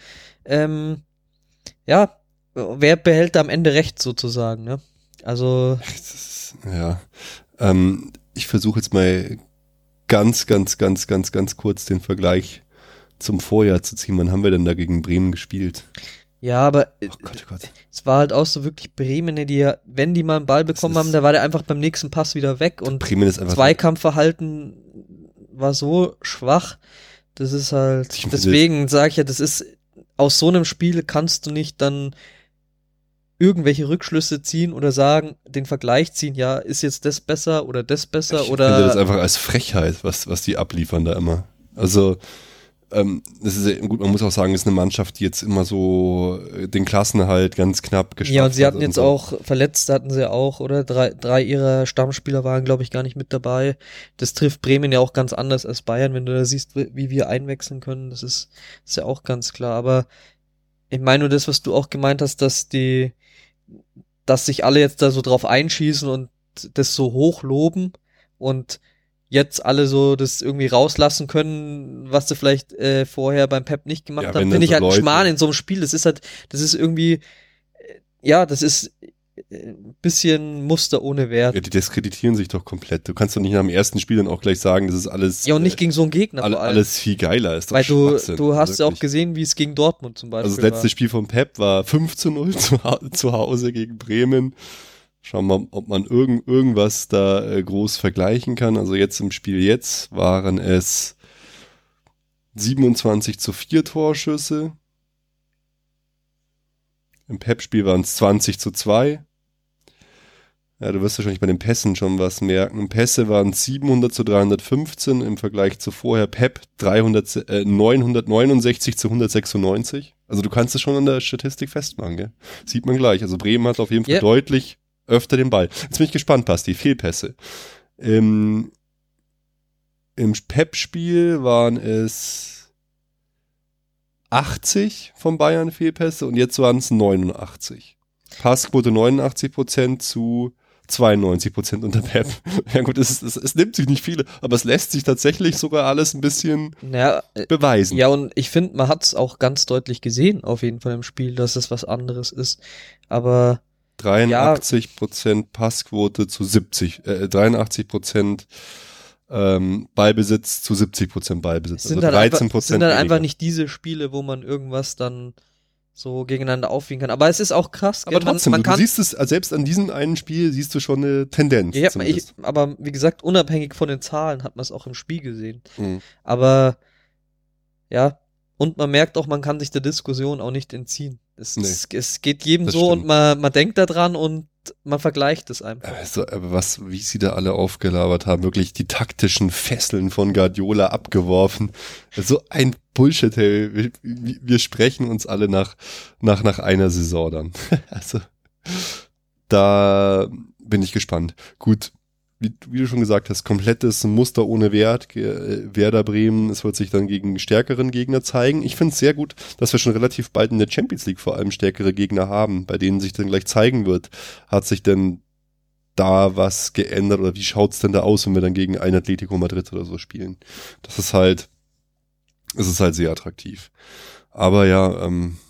Speaker 3: wer behält da am Ende recht sozusagen, ne? Also.
Speaker 2: Ich versuche jetzt mal ganz kurz den Vergleich zum Vorjahr zu ziehen. Wann haben wir denn da gegen Bremen gespielt?
Speaker 3: Ja, aber
Speaker 2: oh Gott.
Speaker 3: Es war halt auch so wirklich Bremen, wenn die mal einen Ball bekommen haben, da war der einfach beim nächsten Pass wieder weg und
Speaker 2: Bremen ist einfach
Speaker 3: Zweikampfverhalten war so schwach. Das ist halt, deswegen sage ich ja, das ist, aus so einem Spiel kannst du nicht dann irgendwelche Rückschlüsse ziehen oder sagen, den Vergleich ziehen, ja, ist jetzt das besser oder das besser oder.
Speaker 2: Ich finde das einfach als Frechheit, was die abliefern da immer. Also, das ist gut, man muss auch sagen, es ist eine Mannschaft, die jetzt immer so den Klassenerhalt ganz knapp geschafft hat.
Speaker 3: Ja, und sie hatten jetzt so. Auch, Verletzte hatten sie auch, oder? 3 ihrer Stammspieler waren, glaube ich, gar nicht mit dabei. Das trifft Bremen ja auch ganz anders als Bayern, wenn du da siehst, wie wir einwechseln können. Das ist ja auch ganz klar. Aber ich meine nur das, was du auch gemeint hast, dass sich alle jetzt da so drauf einschießen und das so hoch loben und jetzt alle so das irgendwie rauslassen können, was sie vielleicht vorher beim Pep nicht gemacht haben, finde ich halt ein Schmarrn in so einem Spiel. Das ist irgendwie, ja, das ist ein bisschen Muster ohne Wert.
Speaker 2: Ja, die diskreditieren sich doch komplett. Du kannst doch nicht nach dem ersten Spiel dann auch gleich sagen, das ist alles...
Speaker 3: Ja, und nicht gegen so einen Gegner vor allem.
Speaker 2: Alles viel geiler ist. Doch
Speaker 3: weil du hast ja auch gesehen, wie es gegen Dortmund zum Beispiel
Speaker 2: war. Also das letzte Spiel von Pep war 5-0 zu Hause gegen Bremen. Schauen wir mal, ob man irgendwas da groß vergleichen kann. Also jetzt im Spiel jetzt waren es 27-4 Torschüsse. Im Pep-Spiel waren es 20-2. Ja, du wirst wahrscheinlich bei den Pässen schon was merken. Pässe waren 700-315 im Vergleich zu vorher. Pep 969-196. Also du kannst es schon an der Statistik festmachen, gell? Sieht man gleich. Also Bremen hat auf jeden Fall deutlich öfter den Ball. Jetzt bin ich gespannt, Basti. Fehlpässe. Im Pep-Spiel waren es 80 von Bayern Fehlpässe und jetzt waren es 89. Passquote 89% zu 92% unter Pep. Ja gut, es nimmt sich nicht viele, aber es lässt sich tatsächlich sogar alles ein bisschen beweisen.
Speaker 3: Ja, und ich finde, man hat es auch ganz deutlich gesehen, auf jeden Fall im Spiel, dass es was anderes ist. Aber
Speaker 2: 83% Passquote zu 83% Ballbesitz zu 70% Ballbesitz.
Speaker 3: Also 13% sind dann einfach nicht diese Spiele, wo man irgendwas dann so gegeneinander aufwiegen kann. Aber es ist auch krass.
Speaker 2: Aber trotzdem, du siehst es, selbst an diesem einen Spiel siehst du schon eine Tendenz.
Speaker 3: Ja, aber wie gesagt, unabhängig von den Zahlen hat man es auch im Spiel gesehen. Mhm. Aber ja, und man merkt auch, man kann sich der Diskussion auch nicht entziehen. Es geht jedem so stimmt. Und man denkt da dran und man vergleicht es einfach.
Speaker 2: Aber wie sie da alle aufgelabert haben, wirklich die taktischen Fesseln von Guardiola abgeworfen. So ein Bullshit, hey. Wir sprechen uns alle nach einer Saison dann. Also, da bin ich gespannt. Gut, wie du schon gesagt hast, komplettes Muster ohne Wert. Werder Bremen, es wird sich dann gegen stärkeren Gegner zeigen. Ich finde es sehr gut, dass wir schon relativ bald in der Champions League vor allem stärkere Gegner haben, bei denen sich dann gleich zeigen wird, hat sich denn da was geändert oder wie schaut's denn da aus, wenn wir dann gegen ein Atletico Madrid oder so spielen. Es ist halt sehr attraktiv. Aber ja,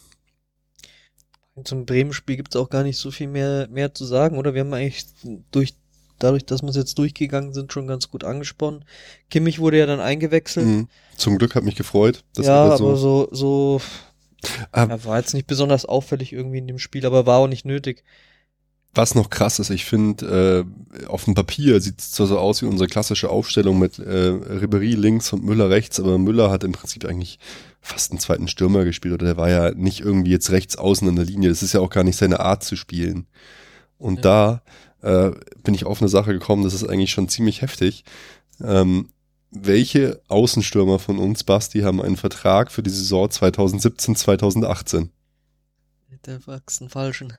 Speaker 3: zum Bremen-Spiel gibt's auch gar nicht so viel mehr zu sagen, oder? Wir haben eigentlich dadurch, dass wir es jetzt durchgegangen sind, schon ganz gut angesprochen. Kimmich wurde ja dann eingewechselt.
Speaker 2: Zum Glück, hat mich gefreut.
Speaker 3: Dass aber so er war jetzt nicht besonders auffällig irgendwie in dem Spiel, aber war auch nicht nötig.
Speaker 2: Was noch krass ist, ich finde, auf dem Papier sieht es zwar so aus wie unsere klassische Aufstellung mit Ribéry links und Müller rechts, aber Müller hat im Prinzip eigentlich fast einen zweiten Stürmer gespielt, oder der war ja nicht irgendwie jetzt rechts außen in der Linie. Das ist ja auch gar nicht seine Art zu spielen. Und da bin ich auf eine Sache gekommen, das ist eigentlich schon ziemlich heftig. Welche Außenstürmer von uns, Basti, haben einen Vertrag für die Saison 2017, 2018?
Speaker 3: Der wachsen falschen.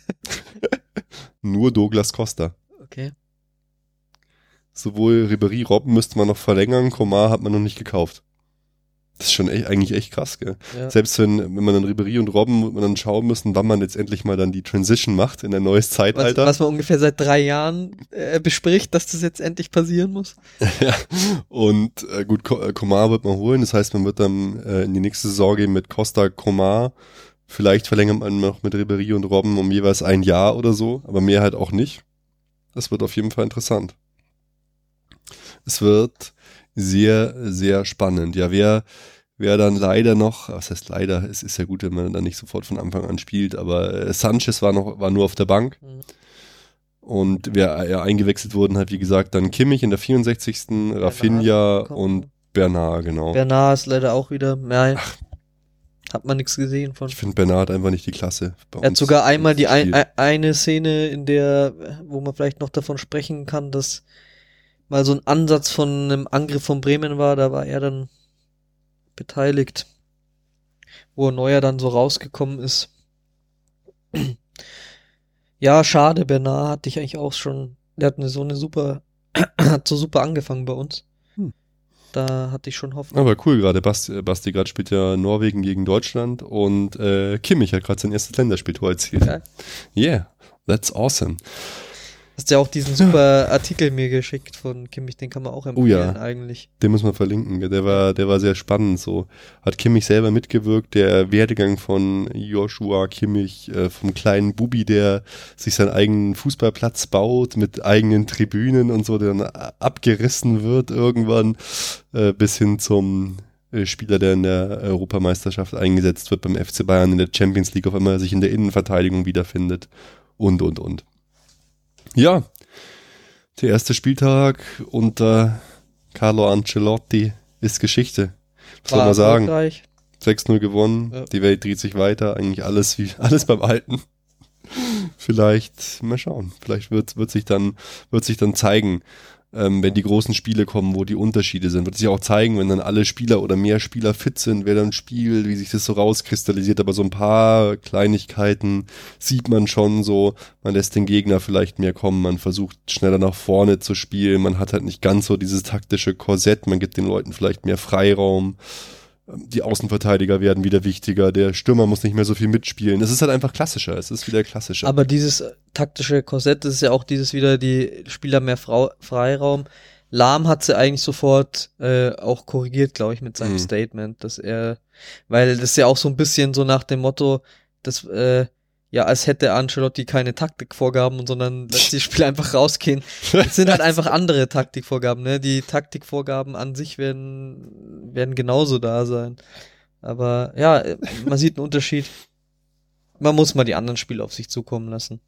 Speaker 2: Nur Douglas Costa.
Speaker 3: Okay.
Speaker 2: Sowohl Ribéry, Robben müsste man noch verlängern, Coman hat man noch nicht gekauft. Das ist schon eigentlich echt krass, gell? Ja. Selbst wenn man dann Ribéry und Robben man dann schauen müssen, wann man jetzt endlich mal dann die Transition macht in ein neues Zeitalter.
Speaker 3: Was man ungefähr seit 3 Jahren bespricht, dass das jetzt endlich passieren muss.
Speaker 2: Ja, und gut, Coman wird man holen, das heißt, man wird dann in die nächste Saison gehen mit Costa, Coman. Vielleicht verlängert man noch mit Ribéry und Robben um jeweils 1 Jahr oder so, aber mehr halt auch nicht. Das wird auf jeden Fall interessant. Es wird sehr, sehr spannend. Ja, wer dann leider noch, was heißt leider, es ist ja gut, wenn man dann nicht sofort von Anfang an spielt, aber Sanchez war nur auf der Bank. Und wer eingewechselt wurden, hat wie gesagt dann Kimmich in der 64. Rafinha und Bernard, genau.
Speaker 3: Bernard ist leider auch wieder, hat man nichts gesehen von.
Speaker 2: Ich finde, Bernard hat einfach nicht die Klasse.
Speaker 3: Er hat sogar einmal die eine Szene, wo man vielleicht noch davon sprechen kann, dass mal so ein Ansatz von einem Angriff von Bremen war, da war er dann beteiligt, wo Neuer dann so rausgekommen ist. Ja, schade, Bernard hatte ich eigentlich auch schon, der hat hat so super angefangen bei uns. Da hatte ich schon Hoffnung.
Speaker 2: Aber cool gerade, Basti gerade spielt ja Norwegen gegen Deutschland und Kimmich hat gerade sein erstes Länderspieltor erzielt.
Speaker 3: Ja.
Speaker 2: Yeah, that's awesome.
Speaker 3: Hast ja auch diesen super Artikel mir geschickt von Kimmich, den kann man auch empfehlen eigentlich.
Speaker 2: Den muss man verlinken, der war sehr spannend so. Hat Kimmich selber mitgewirkt, der Werdegang von Joshua Kimmich, vom kleinen Bubi, der sich seinen eigenen Fußballplatz baut mit eigenen Tribünen und so, der dann abgerissen wird irgendwann, bis hin zum Spieler, der in der Europameisterschaft eingesetzt wird beim FC Bayern in der Champions League, auf einmal sich in der Innenverteidigung wiederfindet und. Ja, der erste Spieltag unter Carlo Ancelotti ist Geschichte. Was soll man sagen? 6-0 gewonnen, ja. Die Welt dreht sich weiter, eigentlich alles beim Alten. Vielleicht, mal schauen, vielleicht wird sich dann zeigen, wenn die großen Spiele kommen, wo die Unterschiede sind, wird sich auch zeigen, wenn dann alle Spieler oder mehr Spieler fit sind, wer dann spielt, wie sich das so rauskristallisiert, aber so ein paar Kleinigkeiten sieht man schon so, man lässt den Gegner vielleicht mehr kommen, man versucht schneller nach vorne zu spielen, man hat halt nicht ganz so dieses taktische Korsett, man gibt den Leuten vielleicht mehr Freiraum, die Außenverteidiger werden wieder wichtiger, der Stürmer muss nicht mehr so viel mitspielen. Es ist halt einfach klassischer, es ist wieder klassischer.
Speaker 3: Aber dieses taktische Korsett, das ist ja auch dieses wieder, die Spieler mehr Freiraum. Lahm hat sie eigentlich sofort auch korrigiert, glaube ich, mit seinem Statement, dass weil das ja auch so ein bisschen so nach dem Motto, dass als hätte Ancelotti keine Taktikvorgaben, sondern lässt die Spieler einfach rausgehen. Das sind halt einfach andere Taktikvorgaben, ne? Die Taktikvorgaben an sich werden genauso da sein. Aber ja, man sieht einen Unterschied. Man muss mal die anderen Spiele auf sich zukommen lassen.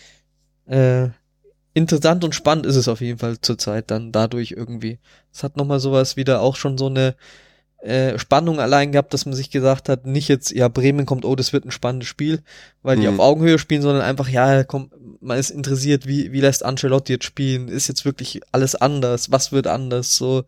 Speaker 3: Interessant und spannend ist es auf jeden Fall zurzeit dann dadurch irgendwie. Es hat nochmal sowas wieder auch schon so eine Spannung allein gehabt, dass man sich gesagt hat, nicht jetzt, Bremen kommt, das wird ein spannendes Spiel, weil die auf Augenhöhe spielen, sondern einfach, komm, man ist interessiert, wie lässt Ancelotti jetzt spielen, ist jetzt wirklich alles anders, was wird anders, so,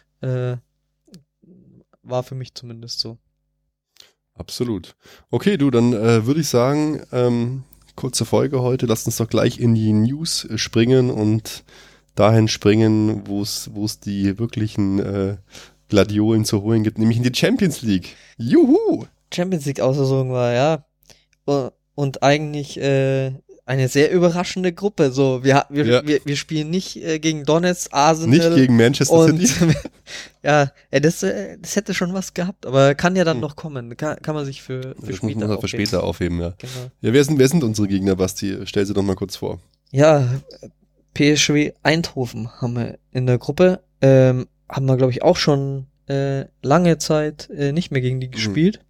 Speaker 3: war für mich zumindest so.
Speaker 2: Absolut. Okay, du, dann würde ich sagen, kurze Folge heute, lasst uns doch gleich in die News springen und dahin springen, wo es die wirklichen Gladiolen zu holen gibt, nämlich in die Champions League. Juhu!
Speaker 3: Champions League Auslosung war, ja. Und eigentlich eine sehr überraschende Gruppe. So, wir spielen nicht gegen Donetsk, Arsenal.
Speaker 2: Nicht gegen Manchester City.
Speaker 3: Das hätte schon was gehabt, aber kann ja dann noch kommen. Kann man sich für
Speaker 2: später aufheben, ja.
Speaker 3: Genau.
Speaker 2: Ja, wer sind unsere Gegner, Basti? Stell sie doch mal kurz vor.
Speaker 3: Ja, PSV Eindhoven haben wir in der Gruppe. Haben wir, glaube ich, auch schon lange Zeit nicht mehr gegen die gespielt.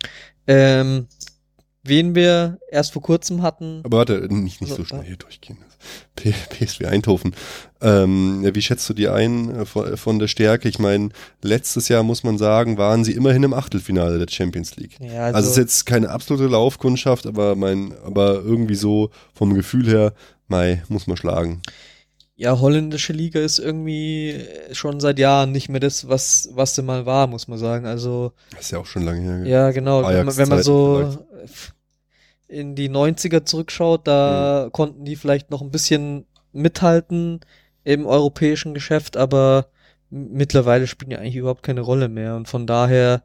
Speaker 3: Wen wir erst vor kurzem hatten.
Speaker 2: Aber warte, nicht so schnell hier durchgehen. PSV Eindhoven. Wie schätzt du die ein von der Stärke? Ich meine, letztes Jahr, muss man sagen, waren sie immerhin im Achtelfinale der Champions League. Ja, also es ist jetzt keine absolute Laufkundschaft, aber irgendwie so vom Gefühl her, muss man schlagen.
Speaker 3: Ja, holländische Liga ist irgendwie schon seit Jahren nicht mehr das, was sie mal war, muss man sagen. Also
Speaker 2: das ist ja auch schon lange her.
Speaker 3: Ja, genau. Wenn man so in die 90er zurückschaut, da konnten die vielleicht noch ein bisschen mithalten im europäischen Geschäft, aber mittlerweile spielen die eigentlich überhaupt keine Rolle mehr. Und von daher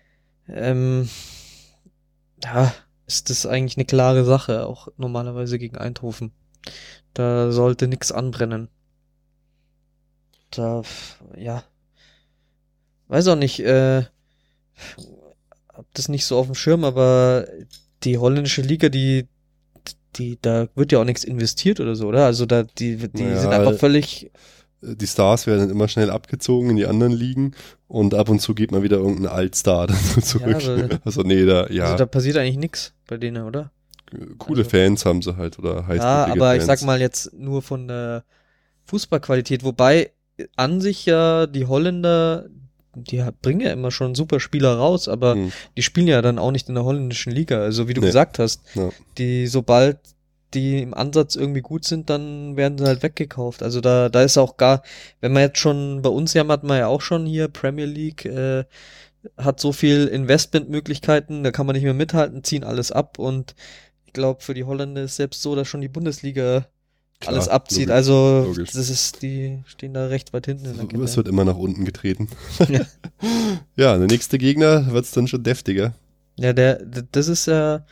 Speaker 3: ist das eigentlich eine klare Sache, auch normalerweise gegen Eindhoven. Da sollte nichts anbrennen. Weiß auch nicht, hab das nicht so auf dem Schirm, aber die holländische Liga, da wird ja auch nichts investiert oder so, oder? Also die sind einfach völlig...
Speaker 2: Die Stars werden immer schnell abgezogen in die anderen Ligen und ab und zu geht mal wieder irgendein Altstar dazu zurück.
Speaker 3: Ja, da passiert eigentlich nichts bei denen, oder?
Speaker 2: Coole Fans haben sie halt, oder
Speaker 3: heißblütige aber Fans. Ich sag mal jetzt nur von der Fußballqualität, wobei an sich ja die Holländer, die bringen ja immer schon super Spieler raus, aber die spielen ja dann auch nicht in der holländischen Liga, also wie du gesagt hast, sobald die im Ansatz irgendwie gut sind, dann werden sie halt weggekauft, also da ist auch wenn man jetzt schon, bei uns hat man ja auch schon hier Premier League, hat so viel Investmentmöglichkeiten, da kann man nicht mehr mithalten, ziehen alles ab und ich glaube, für die Holländer ist selbst so, dass schon die Bundesliga alles abzieht. Logisch. Die stehen da recht weit hinten.
Speaker 2: Es wird immer nach unten getreten. Ja, der nächste Gegner wird es dann schon deftiger.
Speaker 3: Ja, das ist ja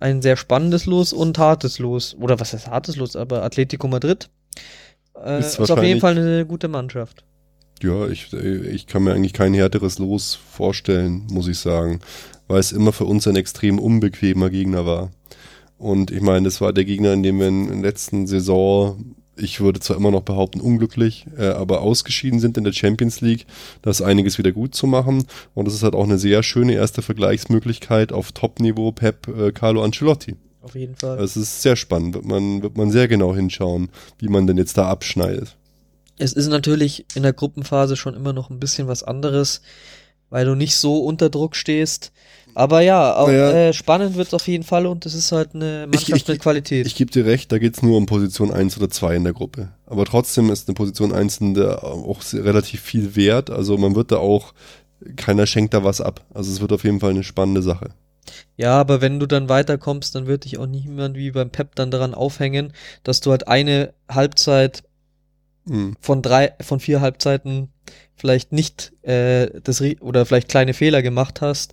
Speaker 3: ein sehr spannendes Los und hartes Los. Oder was heißt hartes Los? Aber Atletico Madrid ist auf jeden Fall eine gute Mannschaft.
Speaker 2: Ja, ich kann mir eigentlich kein härteres Los vorstellen, muss ich sagen, weil es immer für uns ein extrem unbequemer Gegner war. Und ich meine, das war der Gegner, in dem wir in der letzten Saison, ich würde zwar immer noch behaupten, unglücklich, aber ausgeschieden sind in der Champions League. Da ist einiges wieder gut zu machen. Und das ist halt auch eine sehr schöne erste Vergleichsmöglichkeit auf Top-Niveau Pep Carlo Ancelotti.
Speaker 3: Auf jeden Fall.
Speaker 2: Es ist sehr spannend, wird man sehr genau hinschauen, wie man denn jetzt da abschneidet.
Speaker 3: Es ist natürlich in der Gruppenphase schon immer noch ein bisschen was anderes, weil du nicht so unter Druck stehst. Aber ja, spannend wird es auf jeden Fall und es ist halt eine Mannschaft mit Qualität.
Speaker 2: Ich gebe dir recht, da geht es nur um Position 1 oder 2 in der Gruppe. Aber trotzdem ist eine Position 1 auch relativ viel wert. Also man wird da auch, keiner schenkt da was ab. Also es wird auf jeden Fall eine spannende Sache.
Speaker 3: Ja, aber wenn du dann weiterkommst, dann wird dich auch niemand wie beim Pep dann daran aufhängen, dass du halt eine Halbzeit von 4 Halbzeiten vielleicht nicht oder vielleicht kleine Fehler gemacht hast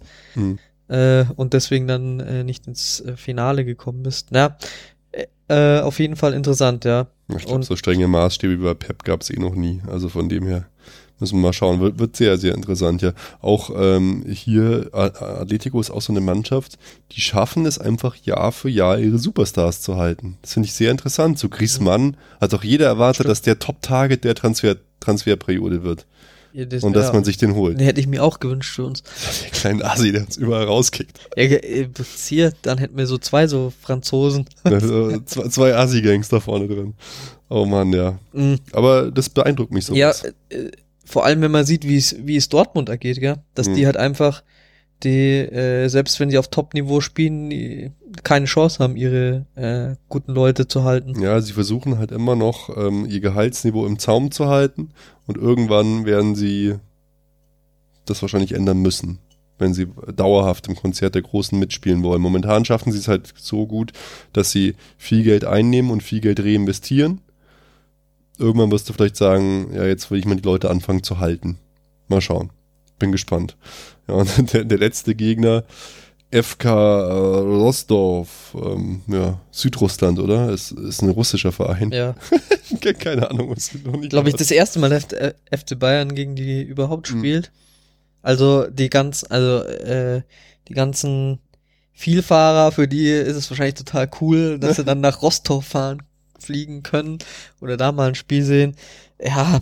Speaker 3: und deswegen dann nicht ins Finale gekommen bist. Ja, auf jeden Fall interessant, ja.
Speaker 2: Ich glaube, so strenge Maßstäbe wie bei Pep gab es noch nie. Also von dem her müssen wir mal schauen. Wird sehr, sehr interessant, ja. Auch hier, Atletico ist auch so eine Mannschaft, die schaffen es einfach Jahr für Jahr, ihre Superstars zu halten. Das finde ich sehr interessant. So Griezmann hat auch jeder erwartet, dass der Top-Target der Transferperiode wird. Ja, und dass man sich den holt.
Speaker 3: Den hätte ich mir auch gewünscht für uns.
Speaker 2: Der kleine Asi, der uns überall rauskickt.
Speaker 3: Ja, dann hätten wir so 2 so Franzosen.
Speaker 2: Ja, 2 Asi-Gangs da vorne drin. Oh Mann, ja. Aber das beeindruckt mich so.
Speaker 3: Ja, vor allem, wenn man sieht, wie es Dortmund ergeht, gell? Dass die halt einfach, selbst wenn die auf Top-Niveau spielen, keine Chance haben, ihre guten Leute zu halten.
Speaker 2: Ja, sie versuchen halt immer noch, ihr Gehaltsniveau im Zaum zu halten und irgendwann werden sie das wahrscheinlich ändern müssen, wenn sie dauerhaft im Konzert der Großen mitspielen wollen. Momentan schaffen sie es halt so gut, dass sie viel Geld einnehmen und viel Geld reinvestieren. Irgendwann wirst du vielleicht sagen, ja, jetzt will ich mal die Leute anfangen zu halten. Mal schauen. Bin gespannt. Ja, und der letzte Gegner, FK Rostov, Südrussland, oder? Ist ein russischer Verein.
Speaker 3: Ja.
Speaker 2: Keine Ahnung, was du noch nicht.
Speaker 3: Glaube ich, das erste Mal FC Bayern gegen die überhaupt spielt. Also die ganzen Vielfahrer, für die ist es wahrscheinlich total cool, dass sie dann nach Rostov fliegen können oder da mal ein Spiel sehen. Ja,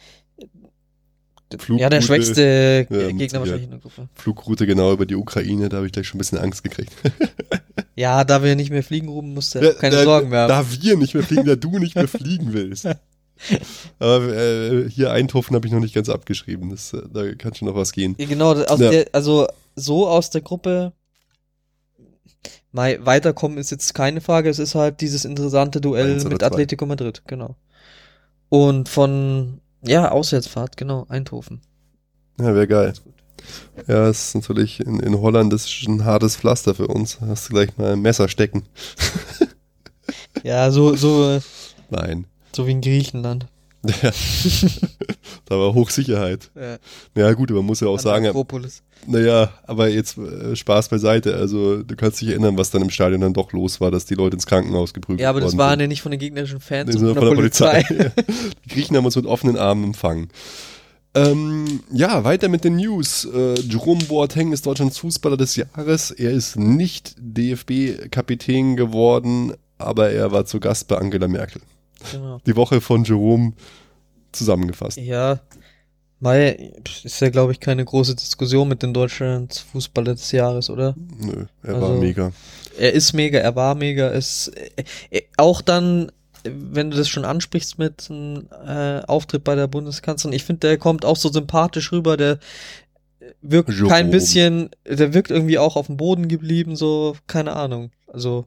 Speaker 3: der schwächste Gegner wahrscheinlich in der Gruppe.
Speaker 2: Flugroute genau über die Ukraine, da habe ich gleich schon ein bisschen Angst gekriegt.
Speaker 3: Ja, da wir nicht mehr fliegen, Ruben, musst du keine Sorgen mehr haben.
Speaker 2: Da wir nicht mehr fliegen, da du nicht mehr fliegen willst. Aber hier Eindhoven habe ich noch nicht ganz abgeschrieben. Da kann schon noch was gehen.
Speaker 3: Ja, genau, aus der Gruppe weiterkommen ist jetzt keine Frage. Es ist halt dieses interessante Duell mit Atletico Madrid, genau. Und Auswärtsfahrt, genau, Eindhoven.
Speaker 2: Ja, wäre geil. Ja, es ist natürlich in Holland, das ist ein hartes Pflaster für uns. Da hast du gleich mal ein Messer stecken.
Speaker 3: Ja, so
Speaker 2: Nein.
Speaker 3: So wie in Griechenland.
Speaker 2: Ja. Da war Hochsicherheit. Ja gut, aber man muss ja auch sagen, naja, aber jetzt Spaß beiseite. Also du kannst dich erinnern, was dann im Stadion dann doch los war, dass die Leute ins Krankenhaus geprügelt wurden.
Speaker 3: Ja, aber das waren ja nicht von den gegnerischen Fans,
Speaker 2: sondern von der Polizei. Die Griechen haben uns mit offenen Armen empfangen. Weiter mit den News. Jerome Boateng ist Deutschlands Fußballer des Jahres. Er ist nicht DFB-Kapitän geworden, aber er war zu Gast bei Angela Merkel. Genau. Die Woche von Jerome zusammengefasst.
Speaker 3: Ja, ist ja, glaube ich, keine große Diskussion mit den Deutschlands Fußballer des Jahres, oder?
Speaker 2: Nö, er war mega.
Speaker 3: Er ist mega, er war mega. Auch dann, wenn du das schon ansprichst mit einem Auftritt bei der Bundeskanzlerin, ich finde, der kommt auch so sympathisch rüber, der wirkt der wirkt irgendwie auch auf dem Boden geblieben, so, keine Ahnung. Also.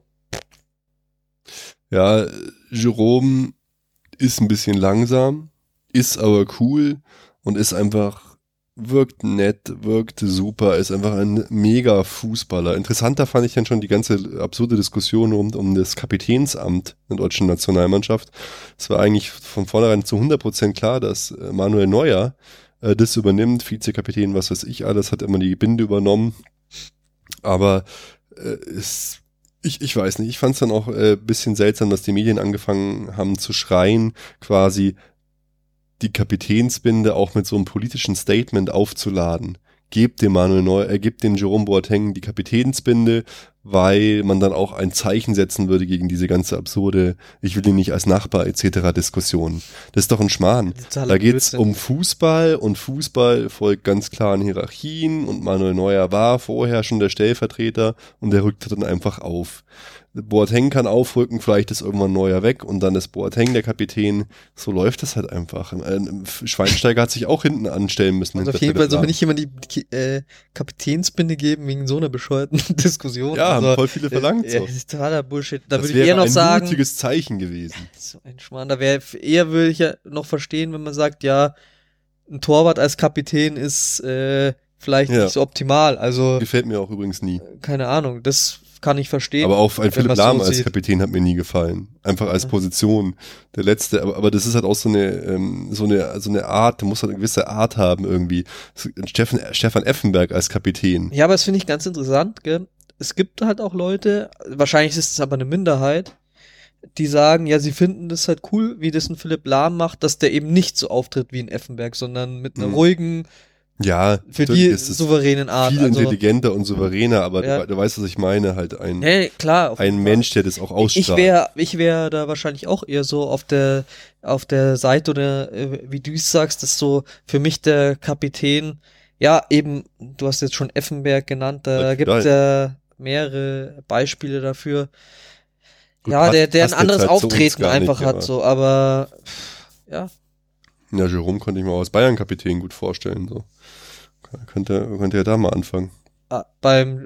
Speaker 2: Ja, Jerome ist ein bisschen langsam, ist aber cool und ist einfach, wirkt nett, wirkt super, ist einfach ein mega Fußballer. Interessanter fand ich dann schon die ganze absurde Diskussion rund um das Kapitänsamt in der deutschen Nationalmannschaft. Es war eigentlich von vornherein zu 100% klar, dass Manuel Neuer das übernimmt, Vizekapitän, was weiß ich alles, hat immer die Binde übernommen. Aber Ich weiß nicht, ich fand es dann auch ein bisschen seltsam, dass die Medien angefangen haben zu schreien, quasi die Kapitänsbinde auch mit so einem politischen Statement aufzuladen. Gebt dem Jerome Boateng die Kapitänsbinde, weil man dann auch ein Zeichen setzen würde gegen diese ganze absurde, ich will ihn nicht als Nachbar etc. Diskussion. Das ist doch ein Schmarrn. Da geht's um Fußball und Fußball folgt ganz klaren Hierarchien und Manuel Neuer war vorher schon der Stellvertreter und der rückte dann einfach auf. Boateng kann aufrücken, vielleicht ist irgendwann Neuer weg und dann ist Boateng der Kapitän. So läuft das halt einfach. Schweinsteiger hat sich auch hinten anstellen müssen.
Speaker 3: Also auf jeden Fall soll man nicht jemand die Kapitänsbinde geben wegen so einer bescheuerten Diskussion.
Speaker 2: Ja, haben voll viele verlangt. So.
Speaker 3: Das ist totaler Bullshit. Da
Speaker 2: das
Speaker 3: würde ich eher noch sagen.
Speaker 2: Das wäre ein mutiges Zeichen gewesen.
Speaker 3: So ein Schmarrn. Da würde ich ja noch verstehen, wenn man sagt, ja, ein Torwart als Kapitän ist vielleicht nicht so optimal. Also
Speaker 2: gefällt mir auch übrigens nie.
Speaker 3: Keine Ahnung, das kann ich verstehen.
Speaker 2: Aber auch ein Philipp Lahm als Kapitän hat mir nie gefallen. Einfach als Position. Der letzte, aber das ist halt auch so eine Art, du musst halt eine gewisse Art haben irgendwie. Stefan Effenberg als Kapitän.
Speaker 3: Ja, aber das finde ich ganz interessant, gell? Es gibt halt auch Leute, wahrscheinlich ist es aber eine Minderheit, die sagen, ja, sie finden das halt cool, wie das ein Philipp Lahm macht, dass der eben nicht so auftritt wie ein Effenberg, sondern mit einer ruhigen, für die ist souveränen Art.
Speaker 2: Viel intelligenter und souveräner, aber du weißt, was ich meine, halt ein Mensch, der das auch ausstrahlt.
Speaker 3: Ich wäre da wahrscheinlich auch eher so auf der Seite oder wie du es sagst, dass so für mich der Kapitän, ja eben, du hast jetzt schon Effenberg genannt, da gibt es ja mehrere Beispiele dafür. Gut, ja, der ein anderes Auftreten einfach hat, so, aber ja.
Speaker 2: Ja, Jerome konnte ich mir auch als Bayern-Kapitän gut vorstellen, so. Könnte ja da mal anfangen.
Speaker 3: Beim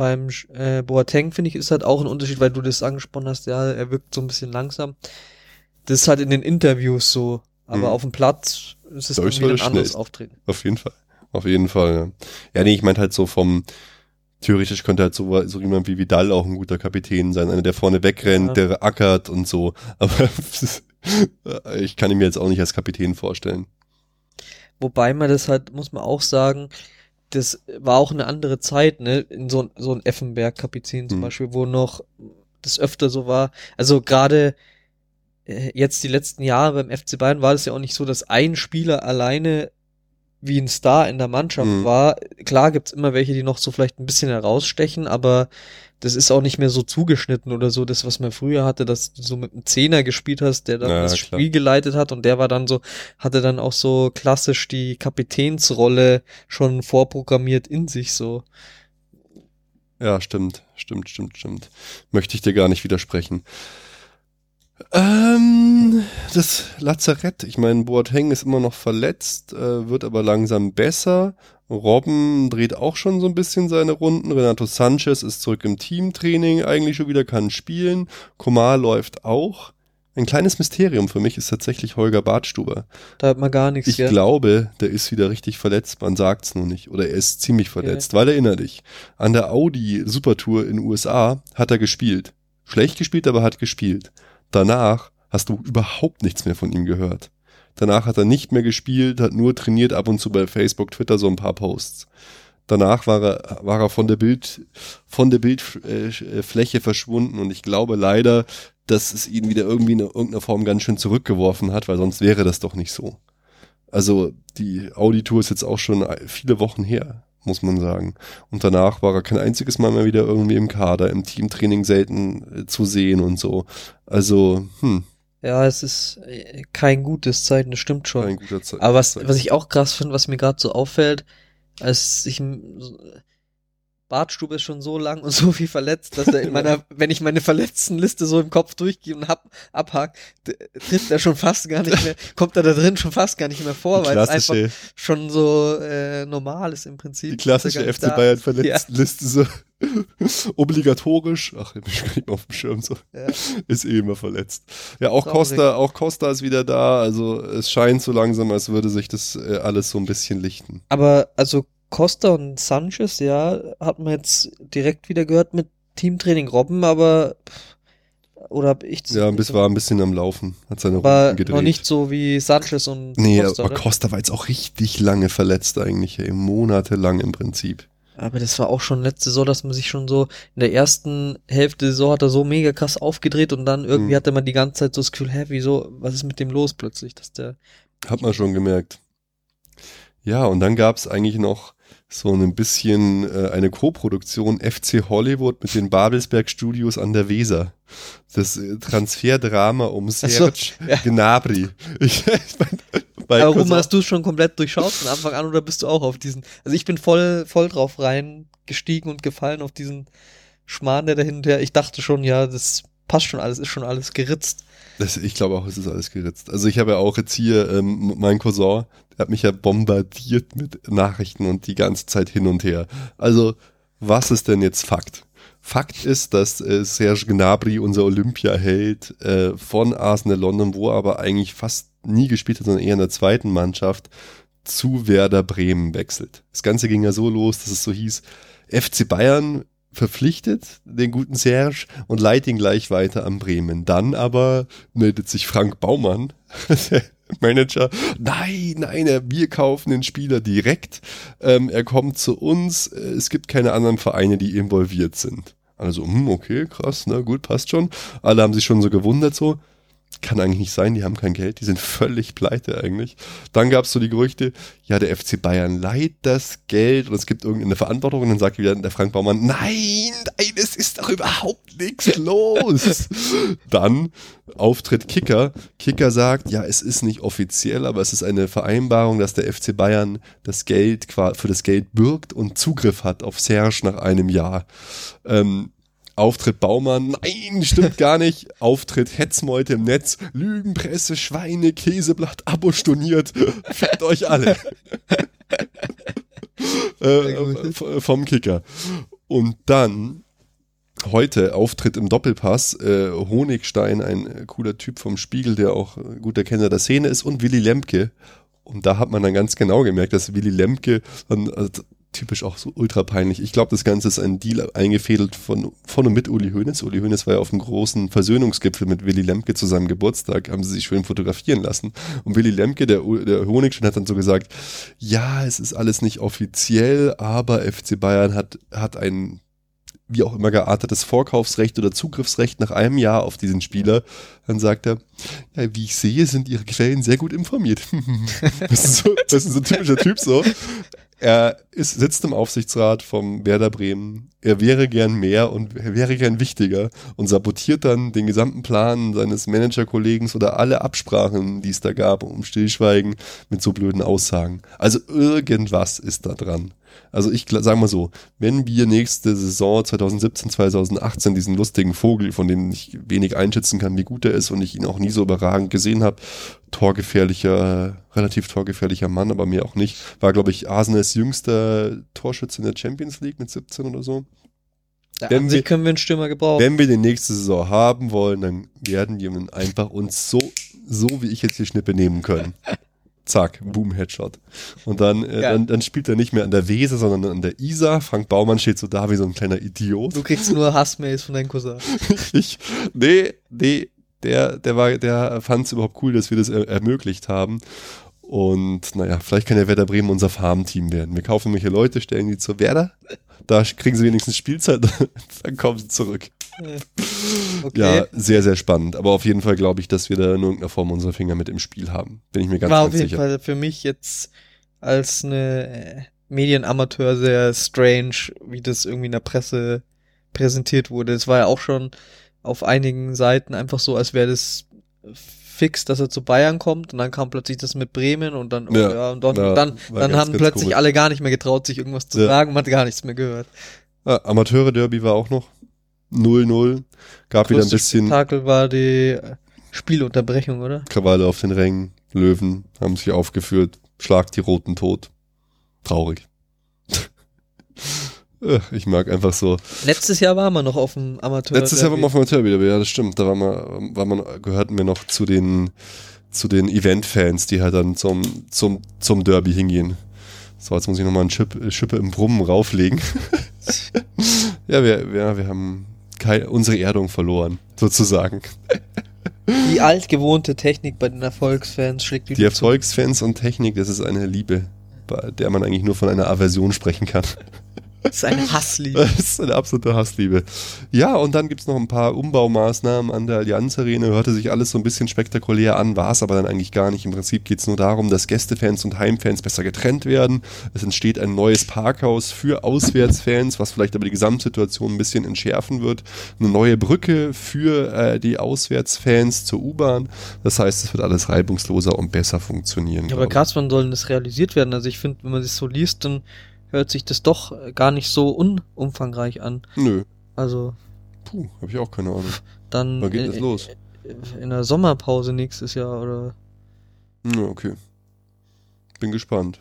Speaker 3: Boateng, finde ich, ist halt auch ein Unterschied, weil du das angesprochen hast, ja, er wirkt so ein bisschen langsam. Das ist halt in den Interviews so, aber auf dem Platz ist es irgendwie ein anderes Auftreten.
Speaker 2: Auf jeden Fall, ja. Ja, nee, ich meinte halt so theoretisch könnte halt so jemand wie Vidal auch ein guter Kapitän sein, einer, der vorne wegrennt, der ackert und so, aber ich kann ihn mir jetzt auch nicht als Kapitän vorstellen.
Speaker 3: Wobei man das halt, muss man auch sagen, das war auch eine andere Zeit, ne, in so ein Effenberg-Kapitän zum Beispiel, wo noch das öfter so war. Also gerade jetzt die letzten Jahre beim FC Bayern war es ja auch nicht so, dass ein Spieler alleine wie ein Star in der Mannschaft war. Klar gibt's immer welche, die noch so vielleicht ein bisschen herausstechen, aber das ist auch nicht mehr so zugeschnitten oder so, das, was man früher hatte, dass du so mit einem Zehner gespielt hast, der dann das Spiel geleitet hat und der war dann so, hatte dann auch so klassisch die Kapitänsrolle schon vorprogrammiert in sich so.
Speaker 2: Ja, stimmt. Möchte ich dir gar nicht widersprechen. Das Lazarett, ich meine, Boateng ist immer noch verletzt, wird aber langsam besser. Robben dreht auch schon so ein bisschen seine Runden. Renato Sanchez ist zurück im Teamtraining, eigentlich schon wieder kann spielen. Coman läuft auch. Ein kleines Mysterium für mich ist tatsächlich Holger Badstuber.
Speaker 3: Da hat man gar nichts.
Speaker 2: Ich glaube, der ist wieder richtig verletzt, man sagt's nur nicht. Oder er ist ziemlich verletzt, weil erinner dich, an der Audi Supertour in den USA hat er gespielt. Schlecht gespielt, aber hat gespielt. Danach hast du überhaupt nichts mehr von ihm gehört. Danach hat er nicht mehr gespielt, hat nur trainiert, ab und zu bei Facebook, Twitter so ein paar Posts. Danach war er von der Bildfläche verschwunden und ich glaube leider, dass es ihn wieder irgendwie in irgendeiner Form ganz schön zurückgeworfen hat, weil sonst wäre das doch nicht so. Also die Audi-Tour ist jetzt auch schon viele Wochen her, muss man sagen. Und danach war er kein einziges Mal mehr wieder irgendwie im Kader, im Teamtraining selten zu sehen und so. Also,
Speaker 3: Ja, es ist kein gutes Zeichen, das stimmt schon.
Speaker 2: Kein guter Zeichen.
Speaker 3: Aber was ich auch krass finde, was mir gerade so auffällt, Bartstube ist schon so lang und so viel verletzt, dass er wenn ich meine Verletztenliste so im Kopf durchgehe und abhakt, trifft er schon fast gar nicht mehr, kommt er da drin schon fast gar nicht mehr vor, weil es einfach schon so normal ist im Prinzip.
Speaker 2: Die klassische FC Bayern Verletztenliste so obligatorisch, ach, ich bin gar nicht mehr auf dem Schirm, so ist immer verletzt. Ja, auch Costa ist wieder da, also es scheint so langsam, als würde sich das alles so ein bisschen lichten.
Speaker 3: Aber also Costa und Sanchez, hat man jetzt direkt wieder gehört mit Teamtraining Robben, aber oder hab ich das?
Speaker 2: Ja, war ein bisschen am Laufen, hat seine
Speaker 3: Runden gedreht. Aber noch nicht so wie Sanchez und
Speaker 2: Costa. Nee, aber Costa war jetzt auch richtig lange verletzt eigentlich, monatelang im Prinzip.
Speaker 3: Aber das war auch schon letzte Saison, dass man sich schon so in der ersten Hälfte der Saison hat er so mega krass aufgedreht und dann irgendwie hatte man die ganze Zeit so das Gefühl, wieso, was ist mit dem los plötzlich, dass der...
Speaker 2: Hat man schon gemerkt. Ja, und dann gab es eigentlich noch so ein bisschen eine Co-Produktion FC Hollywood mit den Babelsberg Studios an der Weser. Das Transferdrama um Serge Gnabry.
Speaker 3: Warum hast du es schon komplett durchschaut von Anfang an oder bist du auch auf diesen... Also ich bin voll drauf reingestiegen und gefallen auf diesen Schmarrn, der dahinter... Ich dachte schon, ja, das passt schon alles, ist schon alles geritzt.
Speaker 2: Ich glaube auch, es ist alles geritzt. Also ich habe ja auch jetzt hier mein Cousin, der hat mich ja bombardiert mit Nachrichten und die ganze Zeit hin und her. Also was ist denn jetzt Fakt? Fakt ist, dass Serge Gnabry, unser Olympiaheld von Arsenal London, wo er aber eigentlich fast nie gespielt hat, sondern eher in der zweiten Mannschaft, zu Werder Bremen wechselt. Das Ganze ging ja so los, dass es so hieß, FC Bayern verpflichtet den guten Serge und leitet ihn gleich weiter an Bremen. Dann aber meldet sich Frank Baumann, der Manager, nein, wir kaufen den Spieler direkt, er kommt zu uns, es gibt keine anderen Vereine, die involviert sind. Also, okay, krass, na gut, passt schon. Alle haben sich schon so gewundert, so, kann eigentlich nicht sein, die haben kein Geld, die sind völlig pleite eigentlich. Dann gab es so die Gerüchte, ja, der FC Bayern leiht das Geld und es gibt irgendeine Verantwortung und dann sagt wieder der Frank Baumann, nein, es ist doch überhaupt nichts los. Dann Auftritt Kicker. Kicker sagt, ja, es ist nicht offiziell, aber es ist eine Vereinbarung, dass der FC Bayern das Geld für das Geld bürgt und Zugriff hat auf Serge nach einem Jahr. Auftritt Baumann, nein, stimmt gar nicht. Auftritt Hetzmeute im Netz, Lügenpresse, Schweine, Käseblatt, Abo storniert. Fickt euch alle. Vom Kicker. Und dann heute Auftritt im Doppelpass, Honigstein, ein cooler Typ vom Spiegel, der auch guter Kenner der Szene ist, und Willy Lemke. Und da hat man dann ganz genau gemerkt, dass Willy Lemke dann typisch auch so ultra peinlich. Ich glaube, das Ganze ist ein Deal eingefädelt von und mit Uli Hoeneß. Uli Hoeneß war ja auf einem großen Versöhnungsgipfel mit Willy Lemke zu seinem Geburtstag, haben sie sich schön fotografieren lassen. Und Willy Lemke, der Honigstein, hat dann so gesagt, ja, es ist alles nicht offiziell, aber FC Bayern hat ein wie auch immer geartetes Vorkaufsrecht oder Zugriffsrecht nach einem Jahr auf diesen Spieler. Dann sagt er, ja, wie ich sehe, sind ihre Quellen sehr gut informiert. Das ist so ein typischer Typ so. Er sitzt im Aufsichtsrat vom Werder Bremen. Er wäre gern mehr und er wäre gern wichtiger und sabotiert dann den gesamten Plan seines Managerkollegen oder alle Absprachen, die es da gab, um Stillschweigen mit so blöden Aussagen. Also irgendwas ist da dran. Also ich sage mal so, wenn wir nächste Saison 2017, 2018 diesen lustigen Vogel, von dem ich wenig einschätzen kann, wie gut er ist und ich ihn auch nie so überragend gesehen habe, relativ torgefährlicher Mann, aber mir auch nicht, war, glaube ich, Arsenals jüngster Torschütze in der Champions League mit 17 oder so.
Speaker 3: An sich können wir einen Stürmer gebrauchen.
Speaker 2: Wenn wir den nächste Saison haben wollen, dann werden wir einfach uns so wie ich jetzt die Schnippe nehmen können. Zack, boom, Headshot. Und dann spielt er nicht mehr an der Weser, sondern an der Isar. Frank Baumann steht so da wie so ein kleiner Idiot.
Speaker 3: Du kriegst nur Hassmails von deinem Cousin.
Speaker 2: Der fand es überhaupt cool, dass wir das ermöglicht haben. Und naja, vielleicht kann der Werder Bremen unser Farmteam werden. Wir kaufen welche Leute, stellen die zur Werder. Da kriegen sie wenigstens Spielzeit, dann kommen sie zurück. Okay. Ja, sehr, sehr spannend. Aber auf jeden Fall glaube ich, dass wir da in irgendeiner Form unsere Finger mit im Spiel haben. Bin ich mir ganz sicher. War auf jeden Fall
Speaker 3: für mich jetzt als eine Medienamateur sehr strange, wie das irgendwie in der Presse präsentiert wurde. Es war ja auch schon auf einigen Seiten einfach so, als wäre das fix, dass er zu Bayern kommt und dann kam plötzlich das mit Bremen und dann dann haben plötzlich komisch. Alle gar nicht mehr getraut, sich irgendwas zu sagen, man hat gar nichts mehr gehört.
Speaker 2: Amateure-Derby war auch noch 0-0, gab wieder ein bisschen
Speaker 3: Spektakel war die Spielunterbrechung, oder?
Speaker 2: Krawalle auf den Rängen, Löwen haben sich aufgeführt, schlagt die Roten tot. Traurig. Ich mag einfach so.
Speaker 3: Letztes Jahr waren wir noch auf dem Amateur.
Speaker 2: Letztes Jahr waren wir auf dem Amateur wieder, ja, das stimmt. Da gehörten wir noch zu den Event-Fans, die halt dann zum Derby hingehen. So, jetzt muss ich nochmal eine Schippe im Brummen rauflegen. Ja, wir haben unsere Erdung verloren, sozusagen.
Speaker 3: Die altgewohnte Technik bei den Erfolgsfans schlägt wieder
Speaker 2: Die Erfolgsfans und Technik, das ist eine Liebe, bei der man eigentlich nur von einer Aversion sprechen kann.
Speaker 3: Das ist eine Hassliebe.
Speaker 2: Das ist eine absolute Hassliebe. Ja, und dann gibt's noch ein paar Umbaumaßnahmen an der Allianz Arena. Hörte sich alles so ein bisschen spektakulär an, war es aber dann eigentlich gar nicht. Im Prinzip geht's nur darum, dass Gästefans und Heimfans besser getrennt werden. Es entsteht ein neues Parkhaus für Auswärtsfans, was vielleicht aber die Gesamtsituation ein bisschen entschärfen wird. Eine neue Brücke für die Auswärtsfans zur U-Bahn. Das heißt, es wird alles reibungsloser und besser funktionieren.
Speaker 3: Ja, aber krass, wann soll das realisiert werden? Also ich finde, wenn man das so liest, dann hört sich das doch gar nicht so umfangreich an.
Speaker 2: Nö.
Speaker 3: Also.
Speaker 2: Habe ich auch keine Ahnung.
Speaker 3: Dann.
Speaker 2: Wann geht das los?
Speaker 3: In der Sommerpause nächstes Jahr, oder?
Speaker 2: Ja, okay. Bin gespannt.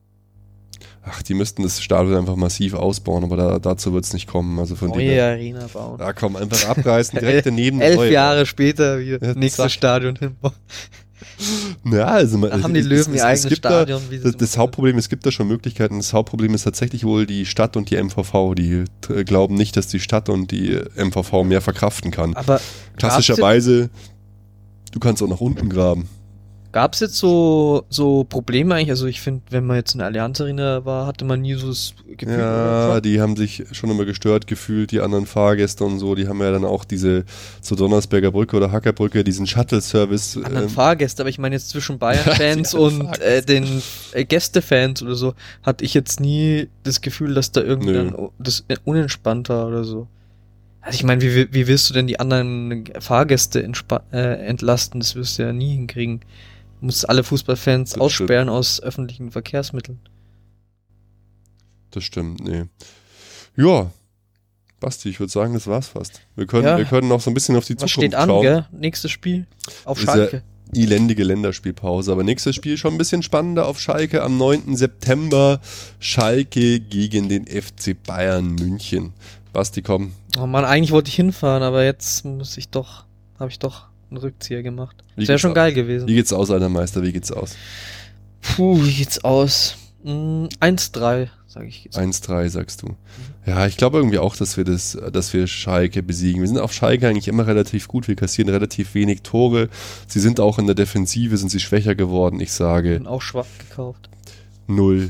Speaker 2: Ach, die müssten das Stadion einfach massiv ausbauen, aber dazu wird es nicht kommen. Also von
Speaker 3: neue Arena bauen.
Speaker 2: Ja, komm, einfach abreißen, direkt daneben.
Speaker 3: 11 Jahre später wieder nächstes Stadion hinbauen.
Speaker 2: Ja, also
Speaker 3: da haben die Löwen ihr eigenes Stadion.
Speaker 2: Das Hauptproblem, es gibt da schon Möglichkeiten. Das Hauptproblem ist tatsächlich wohl die Stadt und die MVV. Die glauben nicht, dass die Stadt und die MVV mehr verkraften kann.
Speaker 3: Aber
Speaker 2: klassischerweise, du kannst auch nach unten graben.
Speaker 3: Gab es jetzt so Probleme eigentlich? Also ich finde, wenn man jetzt in der Allianz Arena war, hatte man nie so das Gefühl.
Speaker 2: Ja, die haben sich schon immer gestört gefühlt, die anderen Fahrgäste und so. Die haben ja dann auch diese zur Donnersberger Brücke oder Hackerbrücke, diesen Shuttle-Service.
Speaker 3: Anderen Fahrgäste, aber ich meine jetzt zwischen Bayern-Fans und den Gästefans oder so, hatte ich jetzt nie das Gefühl, dass da irgendwann das unentspannt war oder so. Also ich meine, wie willst du denn die anderen Fahrgäste entlasten? Das wirst du ja nie hinkriegen. Du musst alle Fußballfans das aussperren stimmt. Aus öffentlichen Verkehrsmitteln.
Speaker 2: Das stimmt, nee. Ja, Basti, ich würde sagen, das war's fast. Wir können noch so ein bisschen auf die Zukunft schauen.
Speaker 3: Was steht an, gell? Nächstes Spiel auf Schalke.
Speaker 2: Elendige Länderspielpause, aber nächstes Spiel schon ein bisschen spannender auf Schalke am 9. September. Schalke gegen den FC Bayern München. Basti, komm.
Speaker 3: Oh Mann, eigentlich wollte ich hinfahren, aber jetzt habe ich doch einen Rückzieher gemacht. Das wäre schon geil gewesen.
Speaker 2: Wie geht's aus, alter Meister? Wie geht's aus?
Speaker 3: Wie geht's aus? 1-3, sage ich jetzt.
Speaker 2: 1-3, sagst du. Ja, ich glaube irgendwie auch, dass wir Schalke besiegen. Wir sind auf Schalke eigentlich immer relativ gut. Wir kassieren relativ wenig Tore. Sie sind auch in der Defensive, sind sie schwächer geworden. Ich sage...
Speaker 3: Und auch schwach gekauft.
Speaker 2: 0-2.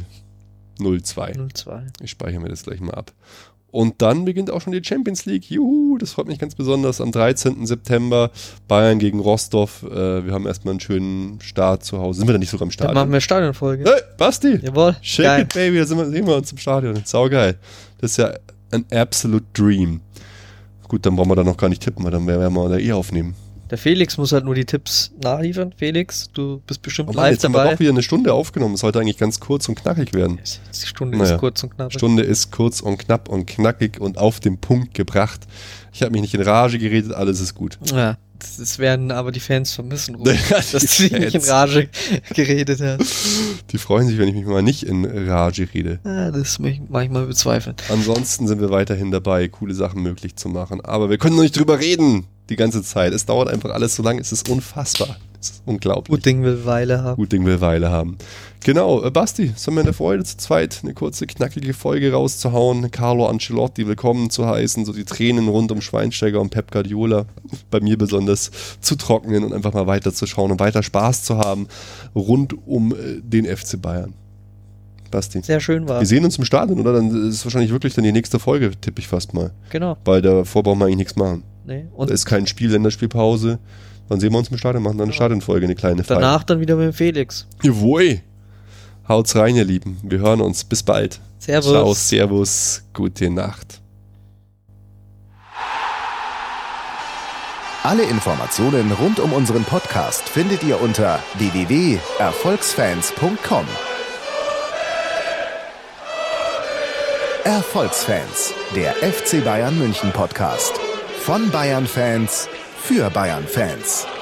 Speaker 2: Ich speichere mir das gleich mal ab. Und dann beginnt auch schon die Champions League. Juhu, das freut mich ganz besonders. Am 13. September Bayern gegen Rostov. Wir haben erstmal einen schönen Start zu Hause. Sind wir da nicht sogar im Stadion?
Speaker 3: Dann machen wir Stadionfolge.
Speaker 2: Hey, Basti!
Speaker 3: Jawohl.
Speaker 2: Shake geil. It, baby. Da sehen wir uns im Stadion. Saugeil. Das ist ja ein absolute Dream. Gut, dann brauchen wir da noch gar nicht tippen, weil dann werden wir da aufnehmen.
Speaker 3: Der Felix muss halt nur die Tipps nachliefern. Felix, du bist bestimmt
Speaker 2: live jetzt dabei. Haben wir doch wieder eine Stunde aufgenommen. Es sollte eigentlich ganz kurz und knackig werden.
Speaker 3: Die Stunde ist kurz und knackig.
Speaker 2: Stunde ist kurz und knapp und knackig und auf den Punkt gebracht. Ich habe mich nicht in Rage geredet, alles ist gut.
Speaker 3: Ja, das werden aber die Fans vermissen, dass du dich nicht in Rage geredet hast.
Speaker 2: Die freuen sich, wenn ich mich mal nicht in Rage rede.
Speaker 3: Ja, das möchte ich manchmal bezweifeln.
Speaker 2: Ansonsten sind wir weiterhin dabei, coole Sachen möglich zu machen. Aber wir können noch nicht drüber reden. Die ganze Zeit. Es dauert einfach alles so lange. Es ist unfassbar. Es ist unglaublich.
Speaker 3: Gut Ding will Weile haben.
Speaker 2: Gut Ding will Weile haben. Genau. Basti, es war mir eine Freude, zu zweit eine kurze, knackige Folge rauszuhauen. Carlo Ancelotti willkommen zu heißen. So die Tränen rund um Schweinsteiger und Pep Guardiola, bei mir besonders, zu trocknen und einfach mal weiter zu schauen und weiter Spaß zu haben rund um den FC Bayern. Basti.
Speaker 3: Sehr schön war.
Speaker 2: Wir sehen uns im Stadion, oder? Dann ist es wahrscheinlich wirklich dann die nächste Folge, tippe ich fast mal.
Speaker 3: Genau.
Speaker 2: Weil davor brauchen wir eigentlich nichts machen.
Speaker 3: Nee.
Speaker 2: Und da ist kein Spiel, Länderspielpause. Dann sehen wir uns im Stadion, machen dann eine Stadionfolge, eine kleine Feier.
Speaker 3: Danach dann wieder mit dem Felix.
Speaker 2: Jawohl. Haut's rein, ihr Lieben. Wir hören uns. Bis bald.
Speaker 3: Servus.
Speaker 2: Ciao, servus. Gute Nacht.
Speaker 1: Alle Informationen rund um unseren Podcast findet ihr unter www.erfolgsfans.com. Erfolgsfans, der FC Bayern München Podcast. Von Bayern-Fans für Bayern-Fans.